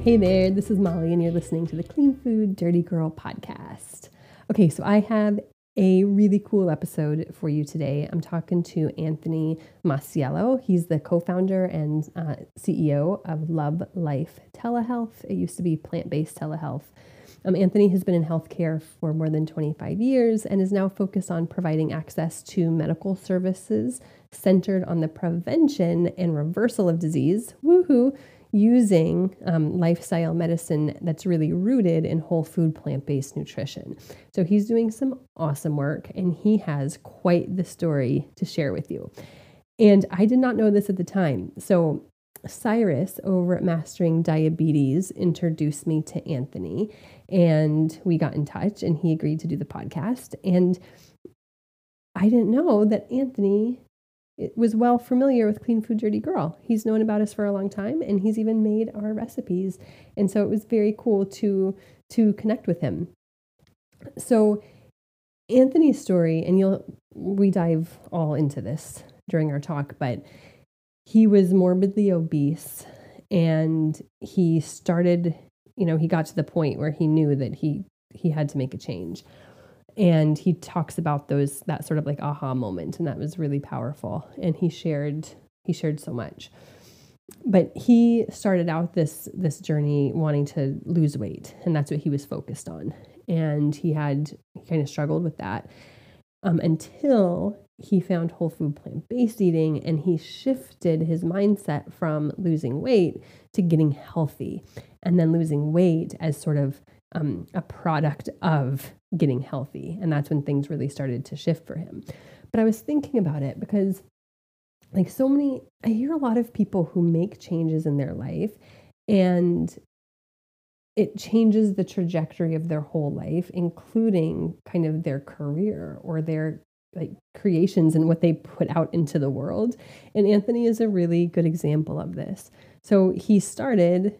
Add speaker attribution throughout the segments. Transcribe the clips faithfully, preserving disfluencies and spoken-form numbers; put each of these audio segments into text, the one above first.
Speaker 1: Hey there, this is Molly, and you're listening to the Clean Food Dirty Girl podcast. Okay, so I have a really cool episode for you today. I'm talking to Anthony Masiello. He's the co-founder and uh, C E O of Love Life Telehealth. It used to be plant-based telehealth. Um, Anthony has been in healthcare for more than twenty-five years and is now focused on providing access to medical services centered on the prevention and reversal of disease, woohoo, using um, lifestyle medicine that's really rooted in whole food, plant-based nutrition. So he's doing some awesome work, and he has quite the story to share with you. And I did not know this at the time. So Cyrus over at Mastering Diabetes introduced me to Anthony, and we got in touch, and he agreed to do the podcast. And I didn't know that Anthony It was well familiar with Clean Food Dirty Girl. He's known about us for a long time, and he's even made our recipes. And so it was very cool to to connect with him. So Anthony's story, and you'll we dive all into this during our talk, but he was morbidly obese, and he started, you know, he got to the point where he knew that he he had to make a change. And he talks about those, that sort of like aha moment. And that was really powerful. And he shared, he shared so much, but he started out this, this journey wanting to lose weight. And that's what he was focused on. And he had he kind of struggled with that um, until he found whole food plant-based eating, and he shifted his mindset from losing weight to getting healthy, and then losing weight as sort of um, a product of getting healthy. And that's when things really started to shift for him. But I was thinking about it because, like, so many, I hear a lot of people who make changes in their life, and it changes the trajectory of their whole life, including kind of their career or their like creations and what they put out into the world. And Anthony is a really good example of this. So he started,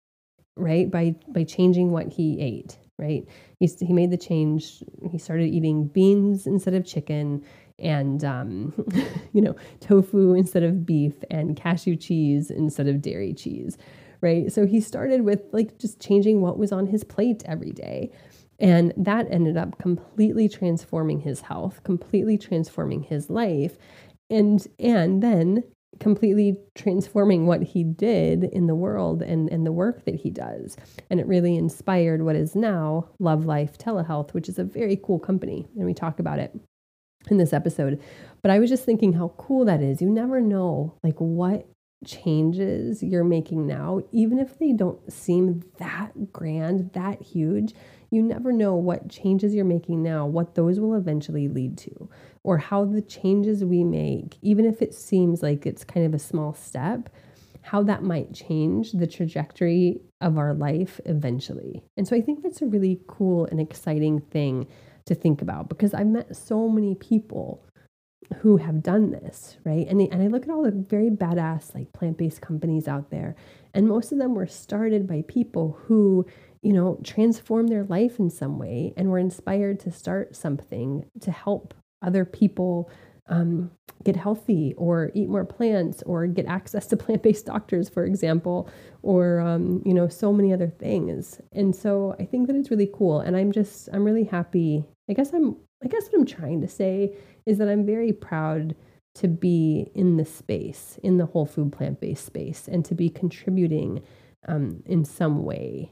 Speaker 1: right, by by changing what he ate, right? He, he made the change. He started eating beans instead of chicken, and, um, you know, tofu instead of beef, and cashew cheese instead of dairy cheese, right? So he started with like just changing what was on his plate every day. And that ended up completely transforming his health, completely transforming his life, and and then completely transforming what he did in the world and, and the work that he does. And it really inspired what is now Love Life Telehealth, which is a very cool company. And we talk about it in this episode. But I was just thinking how cool that is. You never know like what changes you're making now, even if they don't seem that grand, that huge. You never know what changes you're making now, what those will eventually lead to, or how the changes we make, even if it seems like it's kind of a small step, how that might change the trajectory of our life eventually. And so I think that's a really cool and exciting thing to think about, because I've met so many people who have done this, right? And, they, and I look at all the very badass like plant-based companies out there, and most of them were started by people who, you know, transformed their life in some way and were inspired to start something to help other people um, get healthy or eat more plants or get access to plant-based doctors, for example, or, um, you know, so many other things. And so I think that it's really cool. And I'm just, I'm really happy. I guess I'm, I guess what I'm trying to say is that I'm very proud to be in the space, in the whole food plant-based space, and to be contributing um, in some way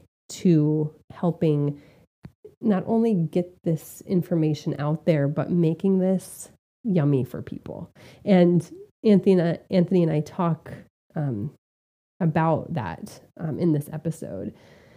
Speaker 1: to helping not only get this information out there, but making this yummy for people. And Anthony, Anthony and I talk um, about that um, in this episode.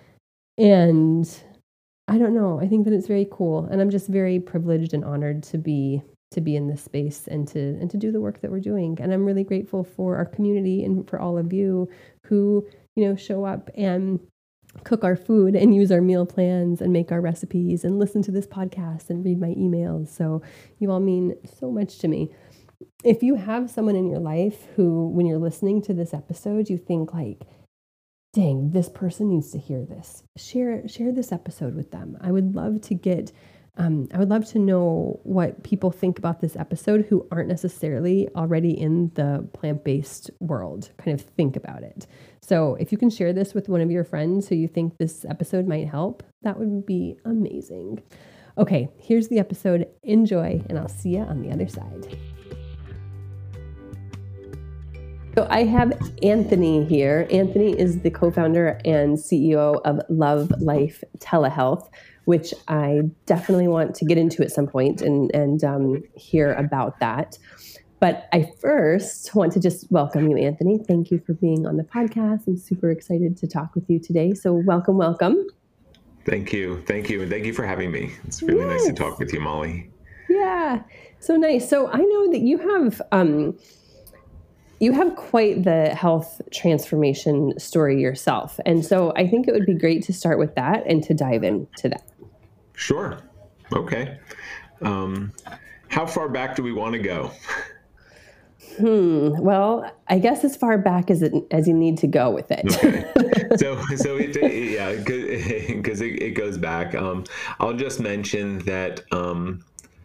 Speaker 1: And I don't know, I think that it's very cool. And I'm just very privileged and honored to be to be in this space and to and to do the work that we're doing. And I'm really grateful for our community and for all of you who, you know, show up and cook our food and use our meal plans and make our recipes and listen to this podcast and read my emails. So you all mean so much to me. If you have someone in your life who, when you're listening to this episode, you think like, dang, this person needs to hear this, share, share this episode with them. I would love to get Um, I would love to know what people think about this episode who aren't necessarily already in the plant-based world. Kind of think about it. So if you can share this with one of your friends who you think this episode might help, that would be amazing. Okay, here's the episode. Enjoy, and I'll see you on the other side. So I have Anthony here. Anthony is the co-founder and C E O of Love Life Telehealth, which I definitely want to get into at some point and, and um, hear about that. But I first want to just welcome you, Anthony. Thank you for being on the podcast. I'm super excited to talk with you today. So welcome, welcome.
Speaker 2: Thank you. Thank you. And thank you for having me. It's really yes. nice to talk with you, Molly.
Speaker 1: Yeah, so nice. So I know that you have... Um, You have quite the health transformation story yourself. And so I think it would be great to start with that and to dive into that.
Speaker 2: Sure. Okay. Um, how far back do we want to go?
Speaker 1: Hmm. Well, I guess as far back as it, as you need to go with it.
Speaker 2: Okay. So, so it, yeah, because it, it goes back. Um, I'll just mention that, um,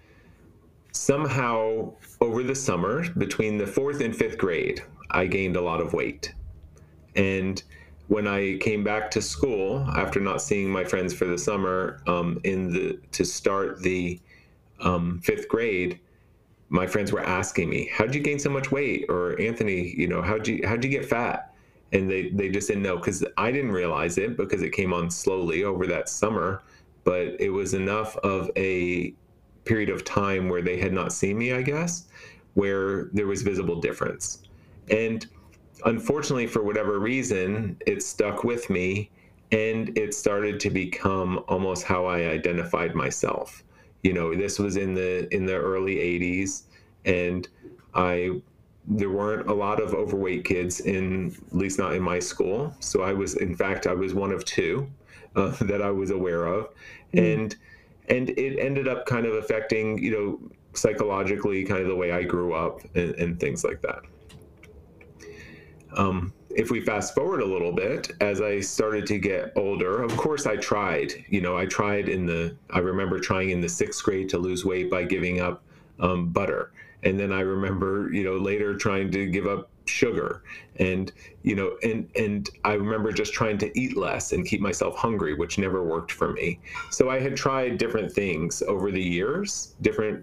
Speaker 2: somehow over the summer, between the fourth and fifth grade, I gained a lot of weight. And when I came back to school after not seeing my friends for the summer, um, in the to start the um, fifth grade, my friends were asking me, "How'd you gain so much weight?" Or Anthony, you know, how'd you how'd you get fat? And they they just didn't know, because I didn't realize it because it came on slowly over that summer. But it was enough of a period of time where they had not seen me, I guess, where there was visible difference. And unfortunately, for whatever reason, it stuck with me, and it started to become almost how I identified myself. You know, this was in the in the early eighties, and I there weren't a lot of overweight kids in, at least not in my school. So I was, in fact, I was one of two uh, that I was aware of. Mm. And And it ended up kind of affecting, you know, psychologically, kind of the way I grew up and, and things like that. Um, if we fast forward a little bit, as I started to get older, of course I tried, you know, I tried in the, I remember trying in the sixth grade to lose weight by giving up um, butter. And then I remember, you know, later trying to give up sugar, and you know and and I remember just trying to eat less and keep myself hungry, which never worked for me. So I had tried different things over the years, different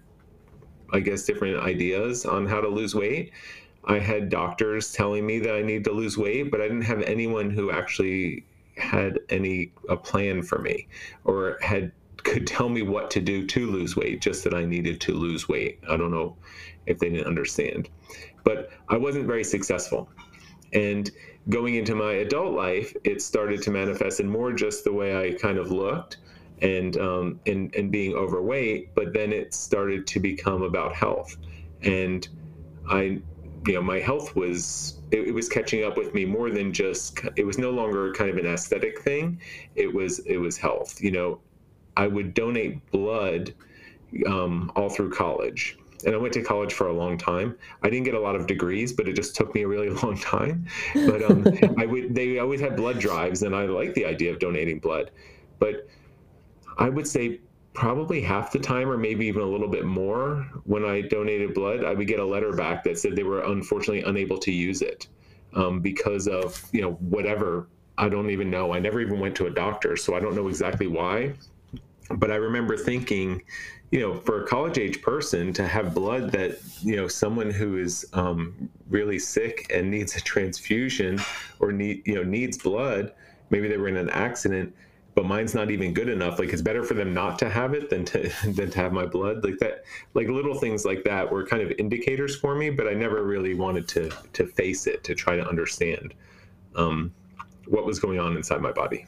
Speaker 2: I guess different ideas on how to lose weight. I had doctors telling me that I need to lose weight, but I didn't have anyone who actually had any a plan for me, or had could tell me what to do to lose weight, just that I needed to lose weight. I don't know if they didn't understand. But I wasn't very successful. And going into my adult life, it started to manifest in more just the way I kind of looked, and um, and, and being overweight. But then it started to become about health. And I, you know, my health was, it, it was catching up with me more than just, it was no longer kind of an aesthetic thing. It was, it was health. You know, I would donate blood um, all through college. And I went to college for a long time. I didn't get a lot of degrees, but it just took me a really long time. But um, I would, they always had blood drives, and I liked the idea of donating blood. But I would say probably half the time, or maybe even a little bit more, when I donated blood, I would get a letter back that said they were unfortunately unable to use it um, because of, you know, whatever. I don't even know. I never even went to a doctor, so I don't know exactly why. But I remember thinking, you know, for a college age person to have blood that, you know, someone who is um, really sick and needs a transfusion, or need, you know, needs blood, maybe they were in an accident, but mine's not even good enough. Like, it's better for them not to have it than to than to have my blood. Like that, like little things like that were kind of indicators for me, but I never really wanted to to face it, to try to understand um, what was going on inside my body.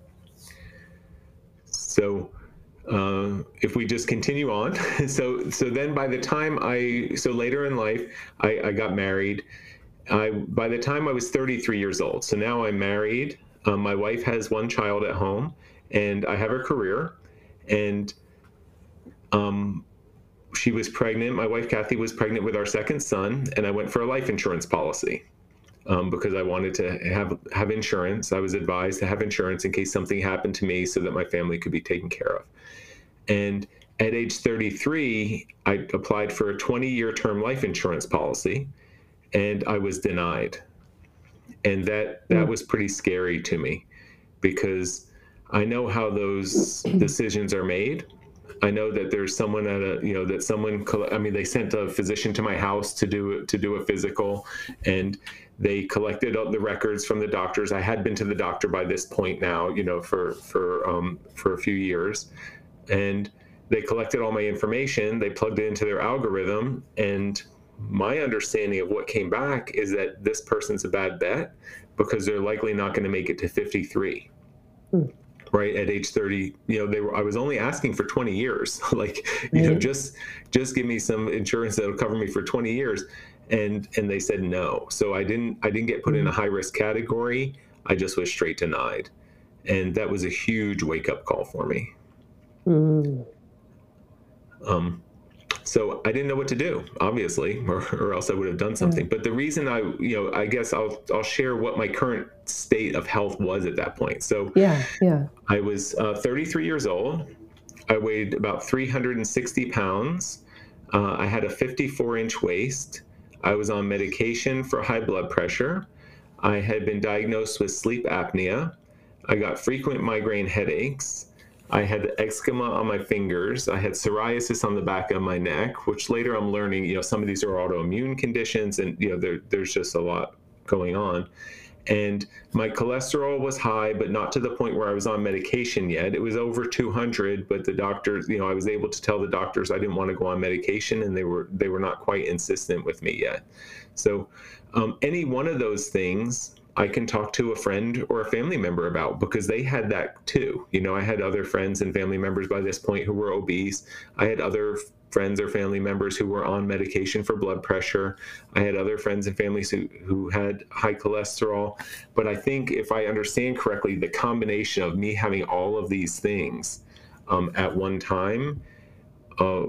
Speaker 2: So. Uh, if we just continue on, so so then by the time I, so later in life, I, I got married. I by the time I was thirty-three years old, so now I'm married. Um, my wife has one child at home, and I have a career. And um, she was pregnant. My wife Kathy was pregnant with our second son, and I went for a life insurance policy. Um, because I wanted to have have insurance. I was advised to have insurance in case something happened to me, so that my family could be taken care of. And at age thirty-three, I applied for a twenty-year term life insurance policy, and I was denied. And that, that was pretty scary to me, because I know how those decisions are made. I know that there's someone at a, you know, that someone, I mean, they sent a physician to my house to do, to do a physical, and they collected all the records from the doctors. I had been to the doctor by this point now, you know, for, for, um, for a few years, and they collected all my information. They plugged it into their algorithm, and my understanding of what came back is that this person's a bad bet because they're likely not going to make it to fifty-three. Mm. Right at age thirty, you know, they were, I was only asking for twenty years, like, you mm. know, just, just give me some insurance that'll cover me for twenty years. And, and they said no. So I didn't, I didn't get put mm. in a high risk category. I just was straight denied. And that was a huge wake up call for me. Mm. Um, So I didn't know what to do, obviously, or, or else I would have done something. But the reason I, you know, I guess I'll I'll share what my current state of health was at that point. So
Speaker 1: yeah, yeah.
Speaker 2: I was uh, thirty-three years old. I weighed about three hundred sixty pounds. Uh, I had a fifty-four inch waist. I was on medication for high blood pressure. I had been diagnosed with sleep apnea. I got frequent migraine headaches. I had eczema on my fingers. I had psoriasis on the back of my neck, which later I'm learning, you know, some of these are autoimmune conditions, and, you know, there, there's just a lot going on. And my cholesterol was high, but not to the point where I was on medication yet. It was over two hundred, but the doctors, you know, I was able to tell the doctors I didn't want to go on medication, and they were, they were not quite insistent with me yet. So um, any one of those things I can talk to a friend or a family member about, because they had that too. You know, I had other friends and family members by this point who were obese. I had other friends or family members who were on medication for blood pressure. I had other friends and families who, who had high cholesterol. But I think if I understand correctly, the combination of me having all of these things um, at one time uh,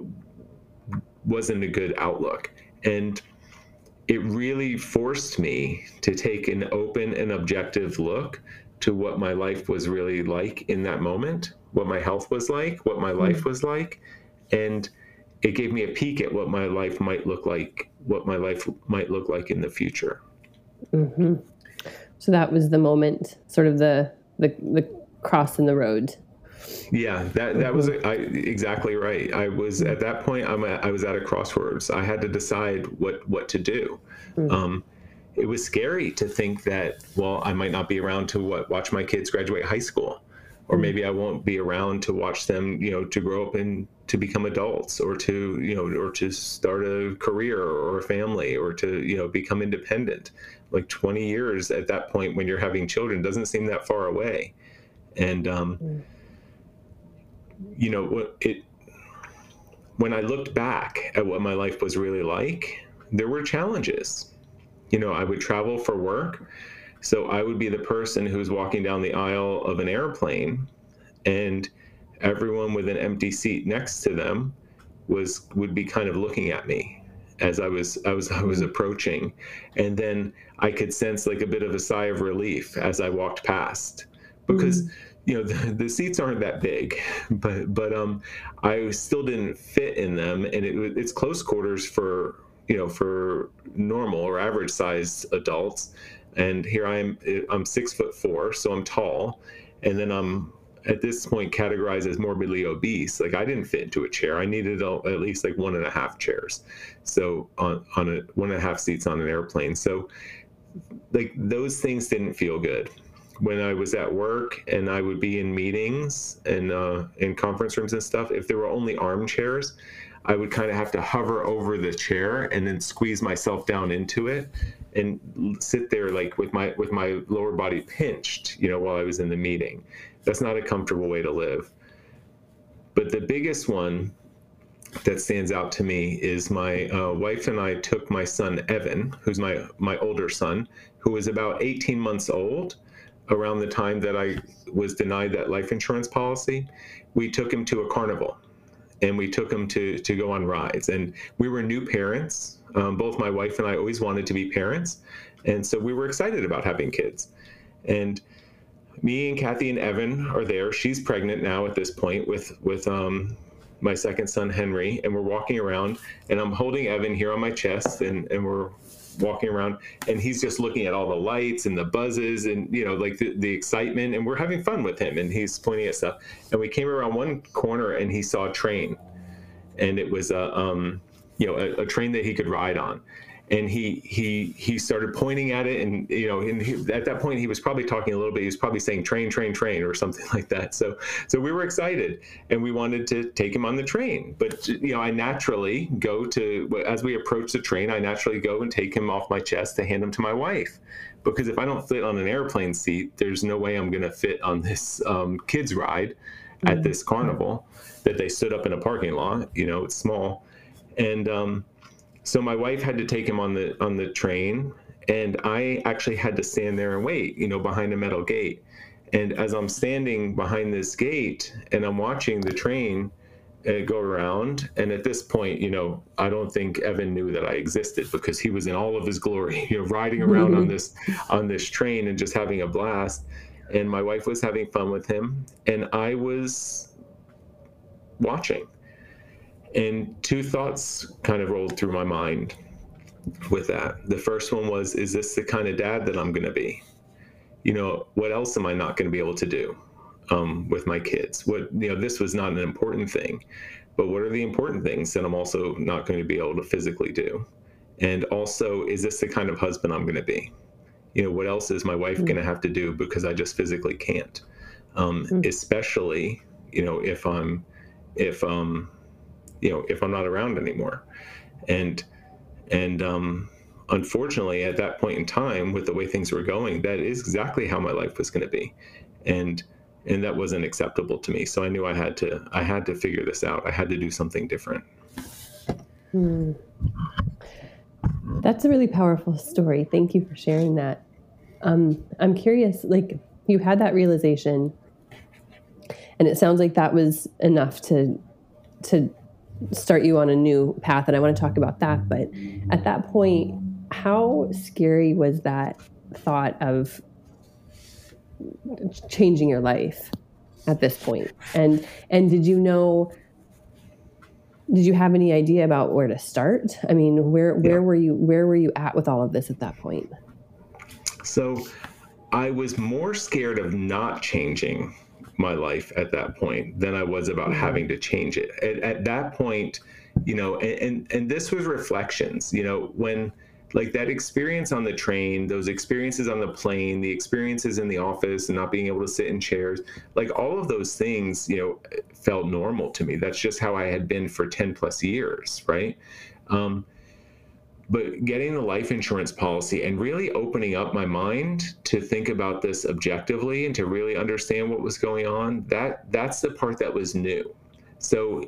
Speaker 2: wasn't a good outlook. And it really forced me to take an open and objective look to what my life was really like in that moment, what my health was like, what my life was like. And it gave me a peek at what my life might look like, what my life might look like in the future.
Speaker 1: Mm-hmm. So that was the moment, sort of the, the, the cross in the road.
Speaker 2: Yeah, that, that was I, exactly right. I was at that point, I'm at, I was at a crossroads. I had to decide what, what to do. Mm. Um, it was scary to think that, well, I might not be around to what, watch my kids graduate high school, or maybe I won't be around to watch them, you know, to grow up and to become adults, or to, you know, or to start a career or a family, or to, you know, become independent. Like twenty years at that point when you're having children doesn't seem that far away. And, um, mm. you know, it, when I looked back at what my life was really like, there were challenges. You know, I would travel for work. So I would be the person who's walking down the aisle of an airplane, and everyone with an empty seat next to them was, would be kind of looking at me as I was, I was, I was approaching. And then I could sense like a bit of a sigh of relief as I walked past, because mm-hmm. you know, the, the seats aren't that big, but, but, um, I still didn't fit in them, and it, it's close quarters for, you know, for normal or average sized adults. And here I am, I'm six foot four, so I'm tall. And then I'm at this point categorized as morbidly obese. Like I didn't fit into a chair. I needed a, at least like one and a half chairs. So on, on a one and a half seats on an airplane. So like those things didn't feel good. When I was at work and I would be in meetings and uh, in conference rooms and stuff, if there were only armchairs, I would kind of have to hover over the chair and then squeeze myself down into it and sit there like with my with my lower body pinched, you know, while I was in the meeting. That's not a comfortable way to live. But the biggest one that stands out to me is my uh, wife and I took my son, Evan, who's my, my older son, who was about eighteen months old around the time that I was denied that life insurance policy. We took him to a carnival. And we took him to, to go on rides. And we were new parents. Um, both my wife and I always wanted to be parents. And so we were excited about having kids. And me and Kathy and Evan are there. She's pregnant now at this point with, with um, my second son, Henry. And we're walking around, and I'm holding Evan here on my chest. And, and we're walking around, and he's just looking at all the lights and the buzzes and, you know, like the, the excitement, and we're having fun with him and he's pointing at stuff. And we came around one corner and he saw a train, and it was a, um, you know, a, a train that he could ride on. And he he he started pointing at it, and you know, and he, at that point he was probably talking a little bit. He was probably saying train, train, train, or something like that. So so we were excited, and we wanted to take him on the train. But you know, I naturally go to as we approach the train, I naturally go and take him off my chest to hand him to my wife, because if I don't fit on an airplane seat, there's no way I'm going to fit on this um, kids ride at this carnival that they stood up in a parking lot. You know, it's small, and um, so my wife had to take him on the on the train, and I actually had to stand there and wait, you know, behind a metal gate. And as I'm standing behind this gate and I'm watching the train uh, go around, and at this point, you know, I don't think Evan knew that I existed, because he was in all of his glory, you know, riding around on this on this train and just having a blast. And my wife was having fun with him, and I was watching. And two thoughts kind of rolled through my mind with that. The first one was, is this the kind of dad that I'm going to be? You know, what else am I not going to be able to do um, with my kids? What, you know, this was not an important thing, but what are the important things that I'm also not going to be able to physically do? And also, is this the kind of husband I'm going to be? You know, what else is my wife mm-hmm. going to have to do because I just physically can't? Um, mm-hmm. Especially, you know, if I'm, if, um, you know, if I'm not around anymore. And, and, um, unfortunately at that point in time, with the way things were going, that is exactly how my life was going to be. And, and that wasn't acceptable to me. So I knew I had to, I had to figure this out. I had to do something different.
Speaker 1: Hmm. That's a really powerful story. Thank you for sharing that. Um, I'm curious, like, you had that realization, and it sounds like that was enough to, to, start you on a new path, and I want to talk about that. But at that point, how scary was that thought of changing your life at this point? And and did you know, did you have any idea about where to start? I mean, where where yeah. were you where were you at with all of this at that point?
Speaker 2: So I was more scared of not changing my life at that point than I was about mm-hmm. having to change it. At, at that point, you know, and, and, and this was reflections, you know, when like that experience on the train, those experiences on the plane, the experiences in the office and not being able to sit in chairs, like all of those things, you know, felt normal to me. That's just how I had been for ten plus years. Right. Um, But getting the life insurance policy and really opening up my mind to think about this objectively and to really understand what was going on, that that's the part that was new. So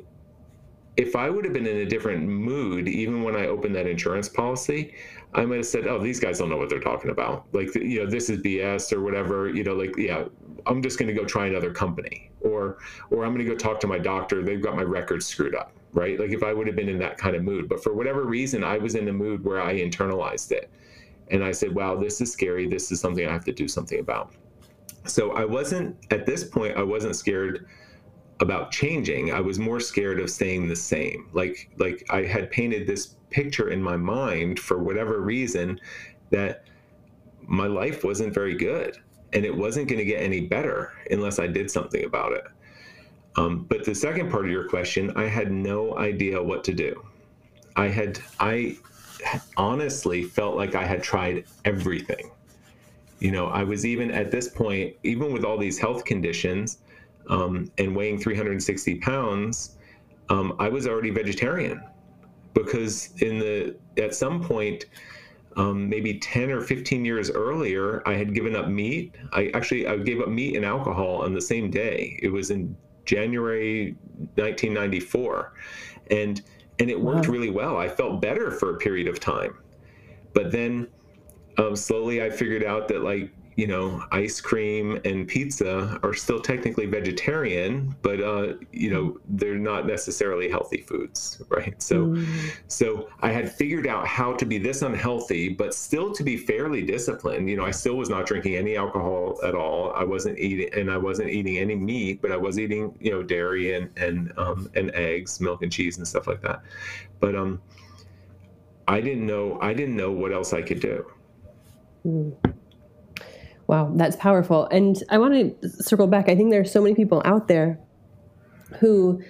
Speaker 2: if I would have been in a different mood, even when I opened that insurance policy, I might have said, oh, these guys don't know what they're talking about. Like, you know, this is B S or whatever, you know, like, yeah, I'm just going to go try another company, or, or I'm going to go talk to my doctor. They've got my records screwed up. Right? Like if I would have been in that kind of mood, but for whatever reason, I was in a mood where I internalized it. And I said, wow, this is scary. This is something I have to do something about. So I wasn't, at this point, I wasn't scared about changing. I was more scared of staying the same. Like, like I had painted this picture in my mind for whatever reason that my life wasn't very good and it wasn't going to get any better unless I did something about it. Um, but the second part of your question, I had no idea what to do. I had, I honestly felt like I had tried everything. You know, I was even at this point, even with all these health conditions um, and weighing three hundred sixty pounds, um, I was already vegetarian because in the, at some point, um, maybe ten or fifteen years earlier, I had given up meat. I actually, I gave up meat and alcohol on the same day. It was in January nineteen ninety-four. And, and it worked wow. really well. I felt better for a period of time. But then um, slowly I figured out that, like, you know, ice cream and pizza are still technically vegetarian, but, uh, you know, they're not necessarily healthy foods, right? So, mm. so I had figured out how to be this unhealthy, but still to be fairly disciplined. You know, I still was not drinking any alcohol at all. I wasn't eating, and I wasn't eating any meat, but I was eating, you know, dairy and, and, um, and eggs, milk and cheese and stuff like that. But, um, I didn't know, I didn't know what else I could do.
Speaker 1: Mm. Wow, that's powerful. And I want to circle back. I think there are so many people out there who,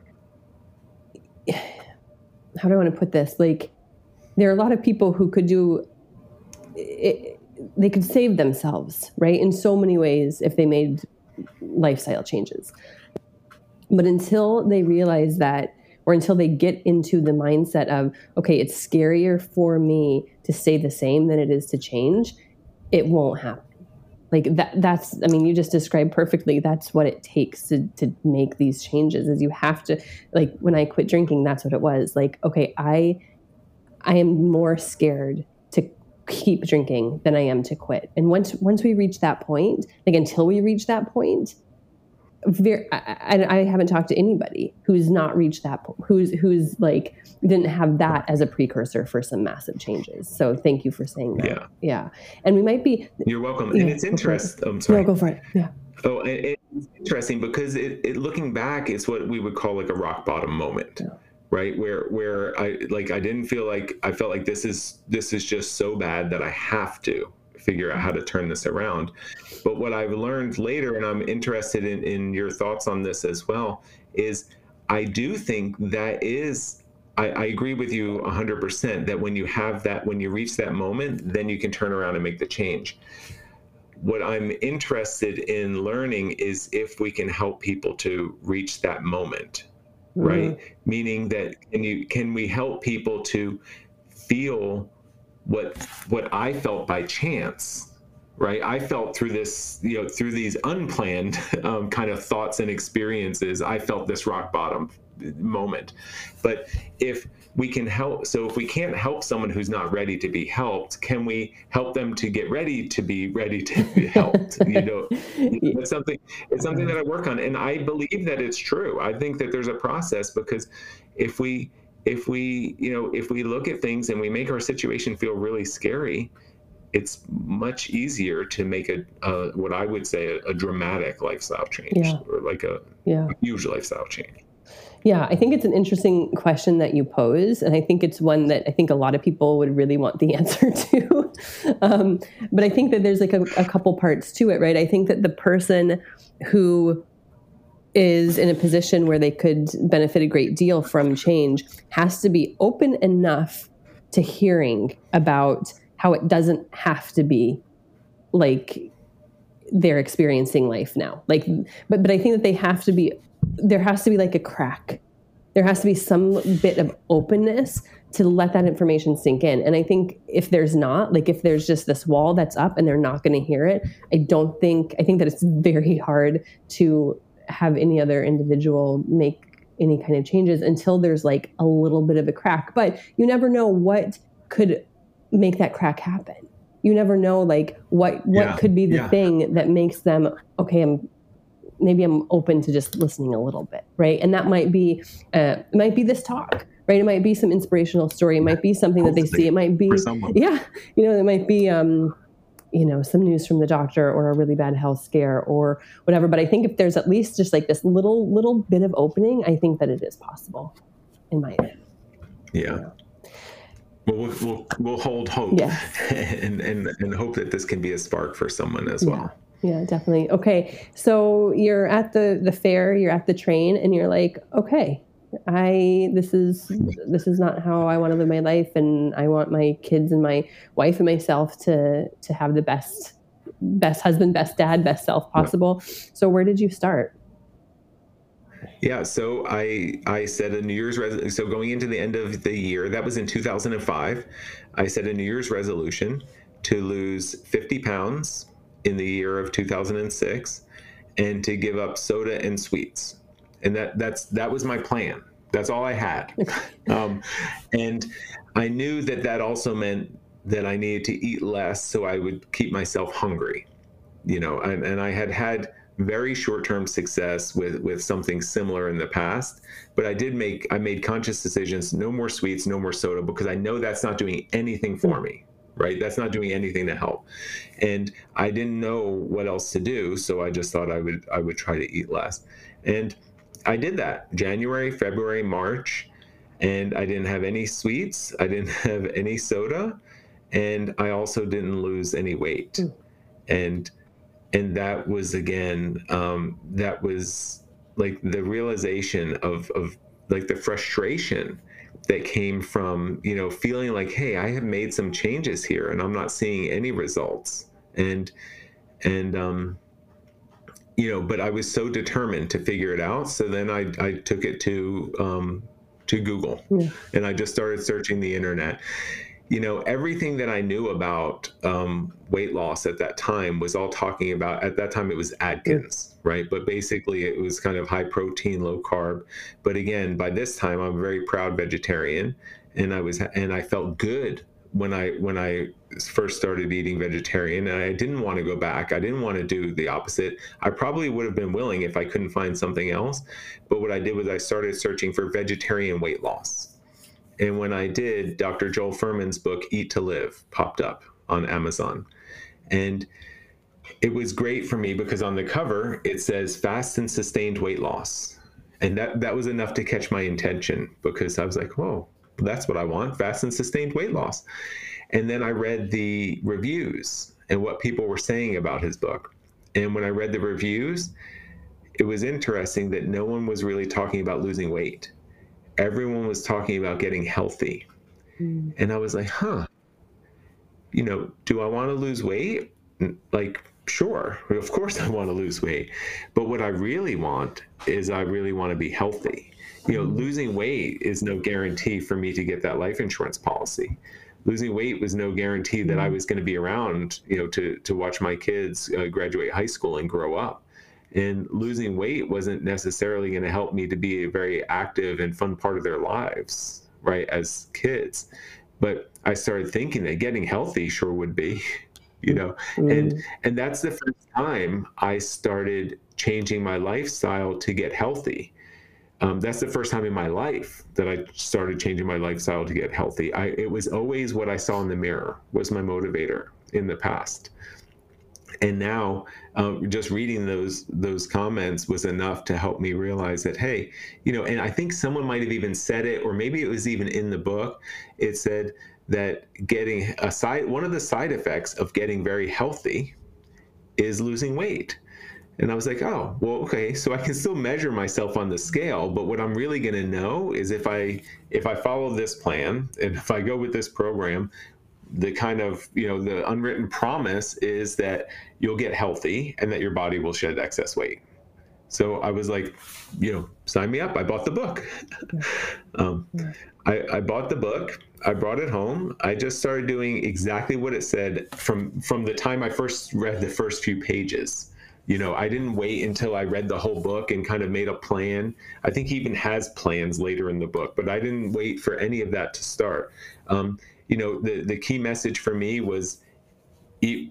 Speaker 1: how do I want to put this? Like, there are a lot of people who could do, it, they could save themselves, right? In so many ways if they made lifestyle changes. But until they realize that, or until they get into the mindset of, okay, it's scarier for me to stay the same than it is to change, it won't happen. Like that, that's, I mean, you just described perfectly. That's what it takes to, to make these changes is you have to, like when I quit drinking, that's what it was. Like, okay, I, I am more scared to keep drinking than I am to quit. And once, once we reach that point, like until we reach that point, very, I, I haven't talked to anybody who's not reached that point, who's, who's like, didn't have that as a precursor for some massive changes. So thank you for saying that.
Speaker 2: Yeah.
Speaker 1: Yeah. And we might be,
Speaker 2: You're welcome.
Speaker 1: Yeah,
Speaker 2: and it's interesting. I'm
Speaker 1: it.
Speaker 2: sorry.
Speaker 1: No, go for it. Yeah.
Speaker 2: Oh, it, it's interesting because it, it, looking back, it's what we would call like a rock bottom moment,
Speaker 1: Yeah.
Speaker 2: right? Where, where I, like, I didn't feel like, I felt like this is, this is just so bad that I have to figure out how to turn this around. But what I've learned later, and I'm interested in, in your thoughts on this as well, is I do think that is, I, I agree with you one hundred percent that when you have that, when you reach that moment, then you can turn around and make the change. What I'm interested in learning is if we can help people to reach that moment, mm-hmm. right? Meaning that can you, can we help people to feel what what I felt by chance, right? I felt through this, you know, through these unplanned um, kind of thoughts and experiences, I felt this rock bottom moment. But if we can help, so if we can't help someone who's not ready to be helped, can we help them to get ready to be ready to be helped? You know, it's something, it's something that I work on. And I believe that it's true. I think that there's a process because if we, if we, you know, if we look at things and we make our situation feel really scary, it's much easier to make a, uh, what I would say, a, a dramatic lifestyle change,
Speaker 1: yeah.
Speaker 2: or like a
Speaker 1: yeah.
Speaker 2: huge lifestyle change.
Speaker 1: Yeah, I think it's an interesting question that you pose. And I think it's one that I think a lot of people would really want the answer to. um, but I think that there's like a, a couple parts to it, right? I think that the person who is in a position where they could benefit a great deal from change has to be open enough to hearing about how it doesn't have to be like they're experiencing life now. Like, but, but I think that they have to be, there has to be like a crack. There has to be some bit of openness to let that information sink in. And I think if there's not, like if there's just this wall that's up and they're not going to hear it, I don't think, I think that it's very hard to have any other individual make any kind of changes until there's like a little bit of a crack. But you never know what could make that crack happen. You never know like what, what
Speaker 2: yeah.
Speaker 1: could be the
Speaker 2: yeah.
Speaker 1: thing that makes them, okay, I'm, maybe I'm open to just listening a little bit. Right. And that might be, uh, it might be this talk, right? It might be some inspirational story. It might be something that they see. It might be, yeah, you know, it might be, um, you know, some news from the doctor or a really bad health scare or whatever. But I think if there's at least just like this little, little bit of opening, I think that it is possible in my opinion.
Speaker 2: Yeah. Well, we'll, we'll, we'll hold hope
Speaker 1: yeah.
Speaker 2: and, and, and hope that this can be a spark for someone as well.
Speaker 1: Yeah. Yeah, definitely. Okay. So you're at the, the fair, you're at the train and you're like, okay, I, this is, this is not how I want to live my life. And I want my kids and my wife and myself to, to have the best, best husband, best dad, best self possible. Yeah. So where did you start?
Speaker 2: Yeah. So I, I set a New Year's resolution. So going into the end of the year, that was in two thousand five, I set a New Year's resolution to lose fifty pounds in the year of two thousand six and to give up soda and sweets. And that that's that was my plan. That's all I had. Um, and I knew that that also meant that I needed to eat less so I would keep myself hungry. You know, and, and I had had very short-term success with, with something similar in the past, but I did make, I made conscious decisions, no more sweets, no more soda, because I know that's not doing anything for me. Right? That's not doing anything to help. And I didn't know what else to do. So I just thought I would, I would try to eat less. And I did that January, February, March. and I didn't have any sweets. I didn't have any soda, and I also didn't lose any weight. Mm. And and that was again, um, that was like the realization of of like the frustration that came from, you know, feeling like, hey, I have made some changes here and I'm not seeing any results. And and um, you know, but I was so determined to figure it out. So then I I took it to um, to Google, yeah. and I just started searching the internet. You know, everything that I knew about um, weight loss at that time was all talking about, at that time it was Atkins, mm. right? But basically it was kind of high protein, low carb. But again, by this time I'm a very proud vegetarian, and I was, and I felt good when I, when I first started eating vegetarian, and I didn't want to go back. I didn't want to do the opposite. I probably would have been willing if I couldn't find something else. But what I did was I started searching for vegetarian weight loss. And when I did, Doctor Joel Fuhrman's book, Eat to Live, popped up on Amazon. And it was great for me because on the cover, it says fast and sustained weight loss. And that, that was enough to catch my attention, because I was like, whoa, that's what I want, fast and sustained weight loss. And then I read the reviews and what people were saying about his book. And when I read the reviews, it was interesting that no one was really talking about losing weight. Everyone was talking about getting healthy. Mm. And I was like, huh, you know, do I want to lose weight? Like, sure, of course I want to lose weight. But what I really want is I really want to be healthy. You know, mm. losing weight is no guarantee for me to get that life insurance policy. Losing weight was no guarantee that mm. I was going to be around, you know, to, to watch my kids uh, graduate high school and grow up. And losing weight wasn't necessarily going to help me to be a very active and fun part of their lives, right, as kids. But I started thinking that getting healthy sure would be, you know, mm. and and that's the first time I started changing my lifestyle to get healthy. Um, that's the first time in my life that I started changing my lifestyle to get healthy. I, it was always what I saw in the mirror was my motivator in the past. And now uh, just reading those those comments was enough to help me realize that, hey, you know, and I think someone might have even said it, or maybe it was even in the book. It said that getting a side, one of the side effects of getting very healthy is losing weight. And I was like, oh, well, okay, so I can still measure myself on the scale, but what I'm really going to know is if I if I follow this plan and if I go with this program, the kind of, you know, the unwritten promise is that you'll get healthy and that your body will shed excess weight. So I was like, you know, sign me up. I bought the book. um, I, I bought the book. I brought it home. I just started doing exactly what it said from, from the time I first read the first few pages. You know, I didn't wait until I read the whole book and kind of made a plan. I think he even has plans later in the book, but I didn't wait for any of that to start. Um, you know, the, the key message for me was eat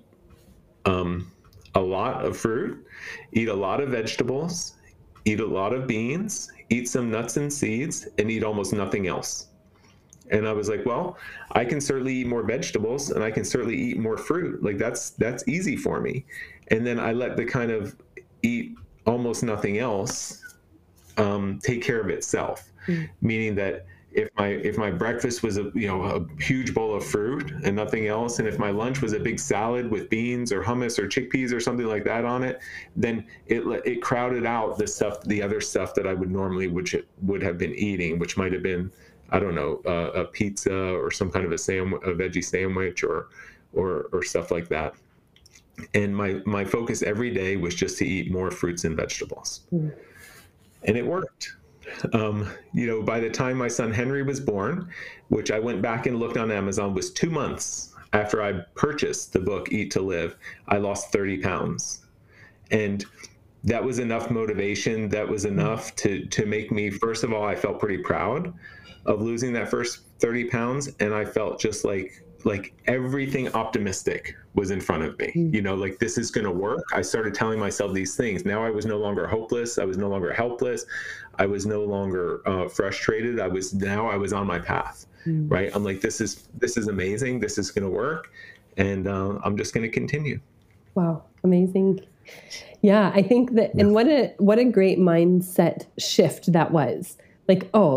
Speaker 2: um, a lot of fruit, eat a lot of vegetables, eat a lot of beans, eat some nuts and seeds, and eat almost nothing else. And I was like, well, I can certainly eat more vegetables and I can certainly eat more fruit. Like that's, that's easy for me. And then I let the kind of eat almost nothing else um, take care of itself, mm. meaning that if my if my breakfast was a you know a huge bowl of fruit and nothing else, and if my lunch was a big salad with beans or hummus or chickpeas or something like that on it, then it it crowded out the stuff, the other stuff that I would normally would would have been eating, which might have been, I don't know, uh, a pizza or some kind of a sandwich, a veggie sandwich, or or or stuff like that. And my my focus every day was just to eat more fruits and vegetables, mm. and it worked. Um, you know, by the time my son Henry was born, which I went back and looked on Amazon, was two months after I purchased the book, Eat to Live, I lost thirty pounds. And that was enough motivation. That was enough to, to make me, first of all, I felt pretty proud of losing that first thirty pounds. And I felt just like, like everything optimistic was in front of me, you know, like this is going to work. I started telling myself these things. Now I was no longer hopeless. I was no longer helpless. I was no longer uh, frustrated. I was, now I was on my path, mm. right? I'm like, this is, this is amazing. This is going to work. And uh, I'm just going to continue.
Speaker 1: Wow. Amazing. Yeah. I think that, yeah. and what a, what a great mindset shift that was. Like, oh,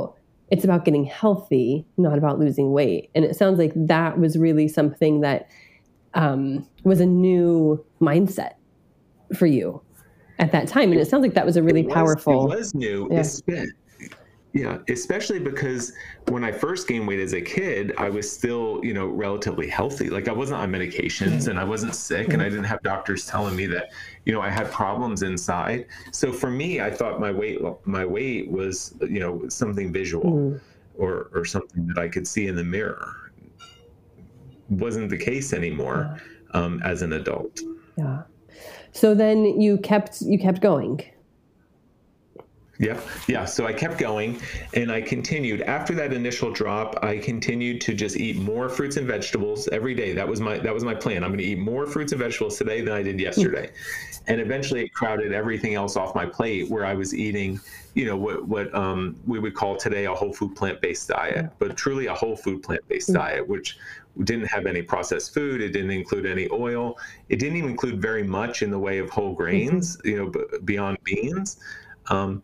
Speaker 1: it's about getting healthy, not about losing weight. And it sounds like that was really something that um, was a new mindset for you at that time. And it sounds like that was a really
Speaker 2: it was,
Speaker 1: powerful.
Speaker 2: It was new.
Speaker 1: Yeah.
Speaker 2: Espe- yeah, especially because when I first gained weight as a kid, I was still, you know, relatively healthy. Like I wasn't on medications and I wasn't sick and I didn't have doctors telling me that, you know, I had problems inside. So for me, I thought my weight, my weight was, you know, something visual mm. or, or something that I could see in the mirror. Wasn't the case anymore yeah. um, as an adult.
Speaker 1: Yeah. So then you kept, you kept going.
Speaker 2: Yeah. Yeah. So I kept going and I continued after that initial drop. I continued to just eat more fruits and vegetables every day. That was my, that was my plan. I'm going to eat more fruits and vegetables today than I did yesterday. And eventually it crowded everything else off my plate where I was eating, you know, what, what um, we would call today a whole food plant-based diet, but truly a whole food plant-based mm-hmm. diet, which didn't have any processed food. It didn't include any oil. It didn't even include very much in the way of whole grains, mm-hmm. you know, b- beyond beans. Um,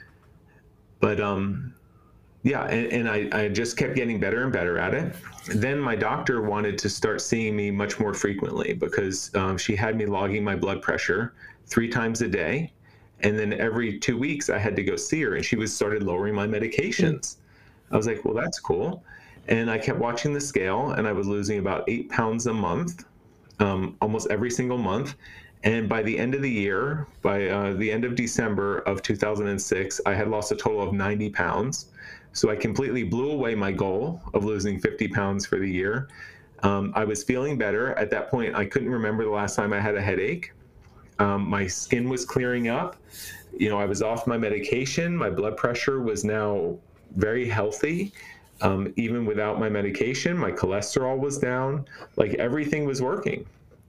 Speaker 2: But um, yeah, and, and I, I just kept getting better and better at it. Then my doctor wanted to start seeing me much more frequently because um, she had me logging my blood pressure three times a day. And then every two weeks I had to go see her and she was started lowering my medications. I was like, well, that's cool. And I kept watching the scale and I was losing about eight pounds a month, um, almost every single month. And by the end of the year, by uh, the end of December of two thousand six, I had lost a total of ninety pounds. So I completely blew away my goal of losing fifty pounds for the year. Um, I was feeling better. At that point, I couldn't remember the last time I had a headache. Um, my skin was clearing up. You know, I was off my medication. My blood pressure was now very healthy. Um, even without my medication, my cholesterol was down. Like everything was working.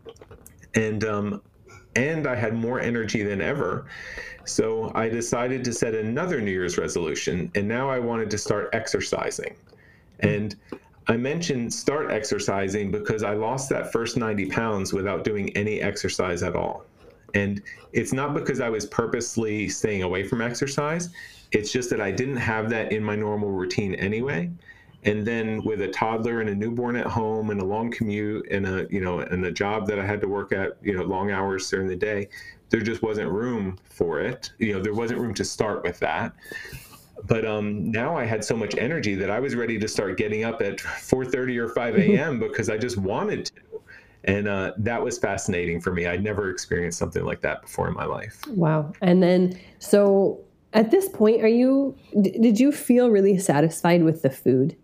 Speaker 2: And um, And I had more energy than ever. So I decided to set another New Year's resolution. And now I wanted to start exercising. And I mentioned start exercising because I lost that first ninety pounds without doing any exercise at all. And it's not because I was purposely staying away from exercise. It's just that I didn't have that in my normal routine anyway. And then with a toddler and a newborn at home and a long commute and a, you know, and a job that I had to work at, you know, long hours during the day, there just wasn't room for it. You know, there wasn't room to start with that. But um, now I had so much energy that I was ready to start getting up at four thirty or five a.m. because I just wanted to. And uh, that was fascinating for me. I'd never experienced something like that before in my life.
Speaker 1: Wow. And then, so at this point, are you, d- did you feel really satisfied with the food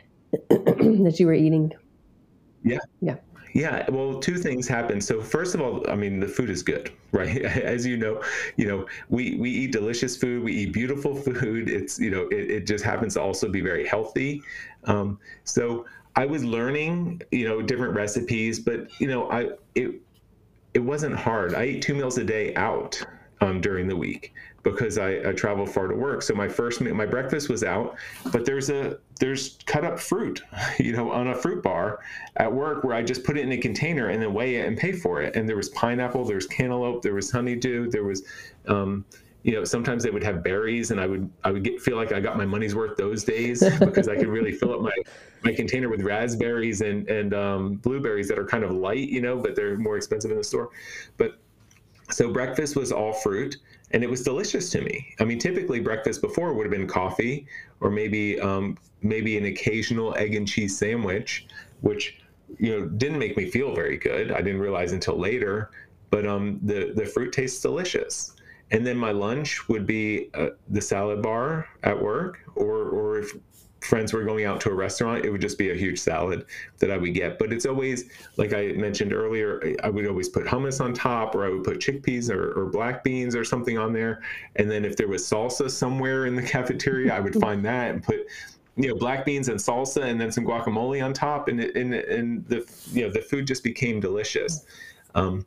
Speaker 1: that you were eating?
Speaker 2: Yeah.
Speaker 1: Yeah.
Speaker 2: Yeah. Well, two things happened. So first of all, I mean, the food is good, right? As you know, you know, we, we eat delicious food. We eat beautiful food. It's, you know, it, it just happens to also be very healthy. Um, so I was learning, you know, different recipes, but, you know, I, it, it wasn't hard. I ate two meals a day out um, during the week because I, I travel far to work. So my first meal, my breakfast was out, but there's a, there's cut up fruit, you know, on a fruit bar at work where I just put it in a container and then weigh it and pay for it. And there was pineapple, there was cantaloupe, there was honeydew, there was, um, you know, sometimes they would have berries and I would, I would get, feel like I got my money's worth those days because I could really fill up my, my container with raspberries and, and um, blueberries that are kind of light, you know, but they're more expensive in the store. But so breakfast was all fruit and it was delicious to me. I mean, typically breakfast before would have been coffee or maybe, um, maybe an occasional egg and cheese sandwich, which, you know, didn't make me feel very good. I didn't realize until later, but um, the, the fruit tastes delicious. And then my lunch would be uh, the salad bar at work, or or if friends were going out to a restaurant, it would just be a huge salad that I would get. But it's always, like I mentioned earlier, I would always put hummus on top, or I would put chickpeas or, or black beans or something on there. And then if there was salsa somewhere in the cafeteria, I would find that and put, you know, black beans and salsa and then some guacamole on top. And, it, and, and the, you know, the food just became delicious. Um,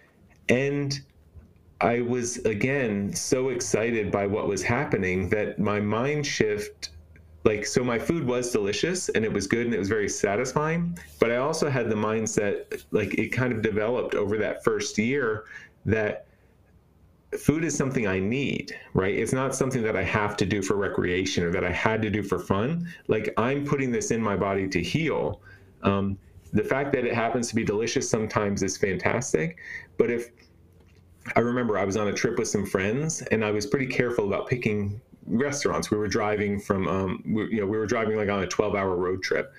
Speaker 2: and I was, again, so excited by what was happening that my mind shift, like, so my food was delicious and it was good and it was very satisfying, but I also had the mindset, like it kind of developed over that first year, that food is something I need, right? It's not something that I have to do for recreation or that I had to do for fun. Like, I'm putting this in my body to heal. Um, the fact that it happens to be delicious sometimes is fantastic. But if I remember I was on a trip with some friends and I was pretty careful about picking restaurants. We were driving from, um, we, you know, we were driving like on a twelve hour road trip.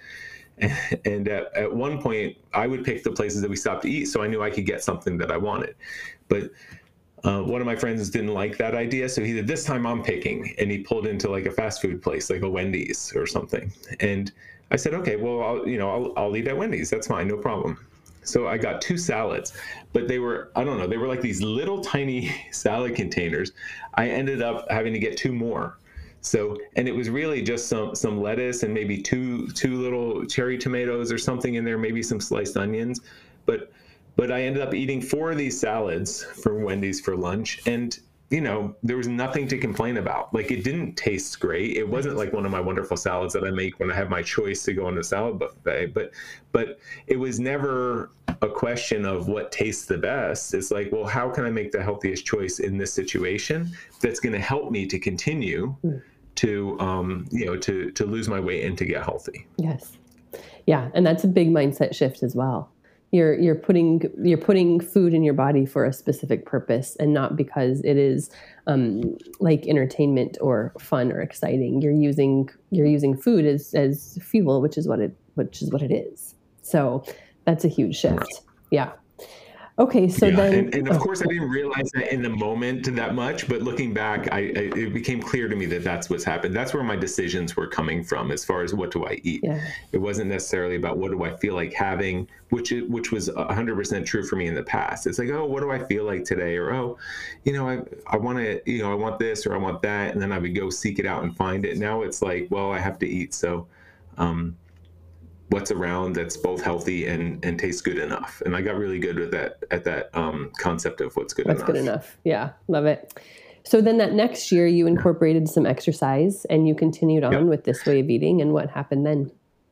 Speaker 2: And at, at one point, I would pick the places that we stopped to eat, so I knew I could get something that I wanted. But uh, one of my friends didn't like that idea, so he said, "This time I'm picking," and he pulled into like a fast food place, like a Wendy's or something. And I said, "Okay, well, I'll, you know, I'll, I'll eat at Wendy's. That's fine, no problem." So I got two salads, but they were, I don't know, they were like these little tiny salad containers. I ended up having to get two more. So, and it was really just some some lettuce and maybe two two little cherry tomatoes or something in there, maybe some sliced onions. But but I ended up eating four of these salads from Wendy's for lunch, and you know, there was nothing to complain about. Like, it didn't taste great. It wasn't like one of my wonderful salads that I make when I have my choice to go on a salad buffet, but but it was never a question of what tastes the best. It's like, well, how can I make the healthiest choice in this situation that's going to help me to continue mm. to, um, you know, to, to lose my weight and to get healthy.
Speaker 1: Yes. Yeah. And that's a big mindset shift as well. You're, you're putting, you're putting food in your body for a specific purpose and not because it is, um, like entertainment or fun or exciting. You're using, you're using food as, as fuel, which is what it, which is what it is. So that's a huge shift. Right. Yeah. Okay. So
Speaker 2: yeah,
Speaker 1: then,
Speaker 2: and, and of oh. course I didn't realize that in the moment that much, but looking back, I, I it became clear to me that that's what's happened. That's where my decisions were coming from as far as what do I eat. Yeah. It wasn't necessarily about what do I feel like having, which it, which was one hundred percent true for me in the past. It's like, oh, what do I feel like today? Or, oh, you know, I I want to, you know, I want this or I want that. And then I would go seek it out and find it. Now it's like, well, I have to eat. So, um, what's around that's both healthy and, and tastes good enough. And I got really good with that at that um, concept of what's good
Speaker 1: what's
Speaker 2: enough.
Speaker 1: What's good enough. Yeah. Love it. So then that next year you incorporated some exercise and you continued on yep. with this way of eating. And what happened then?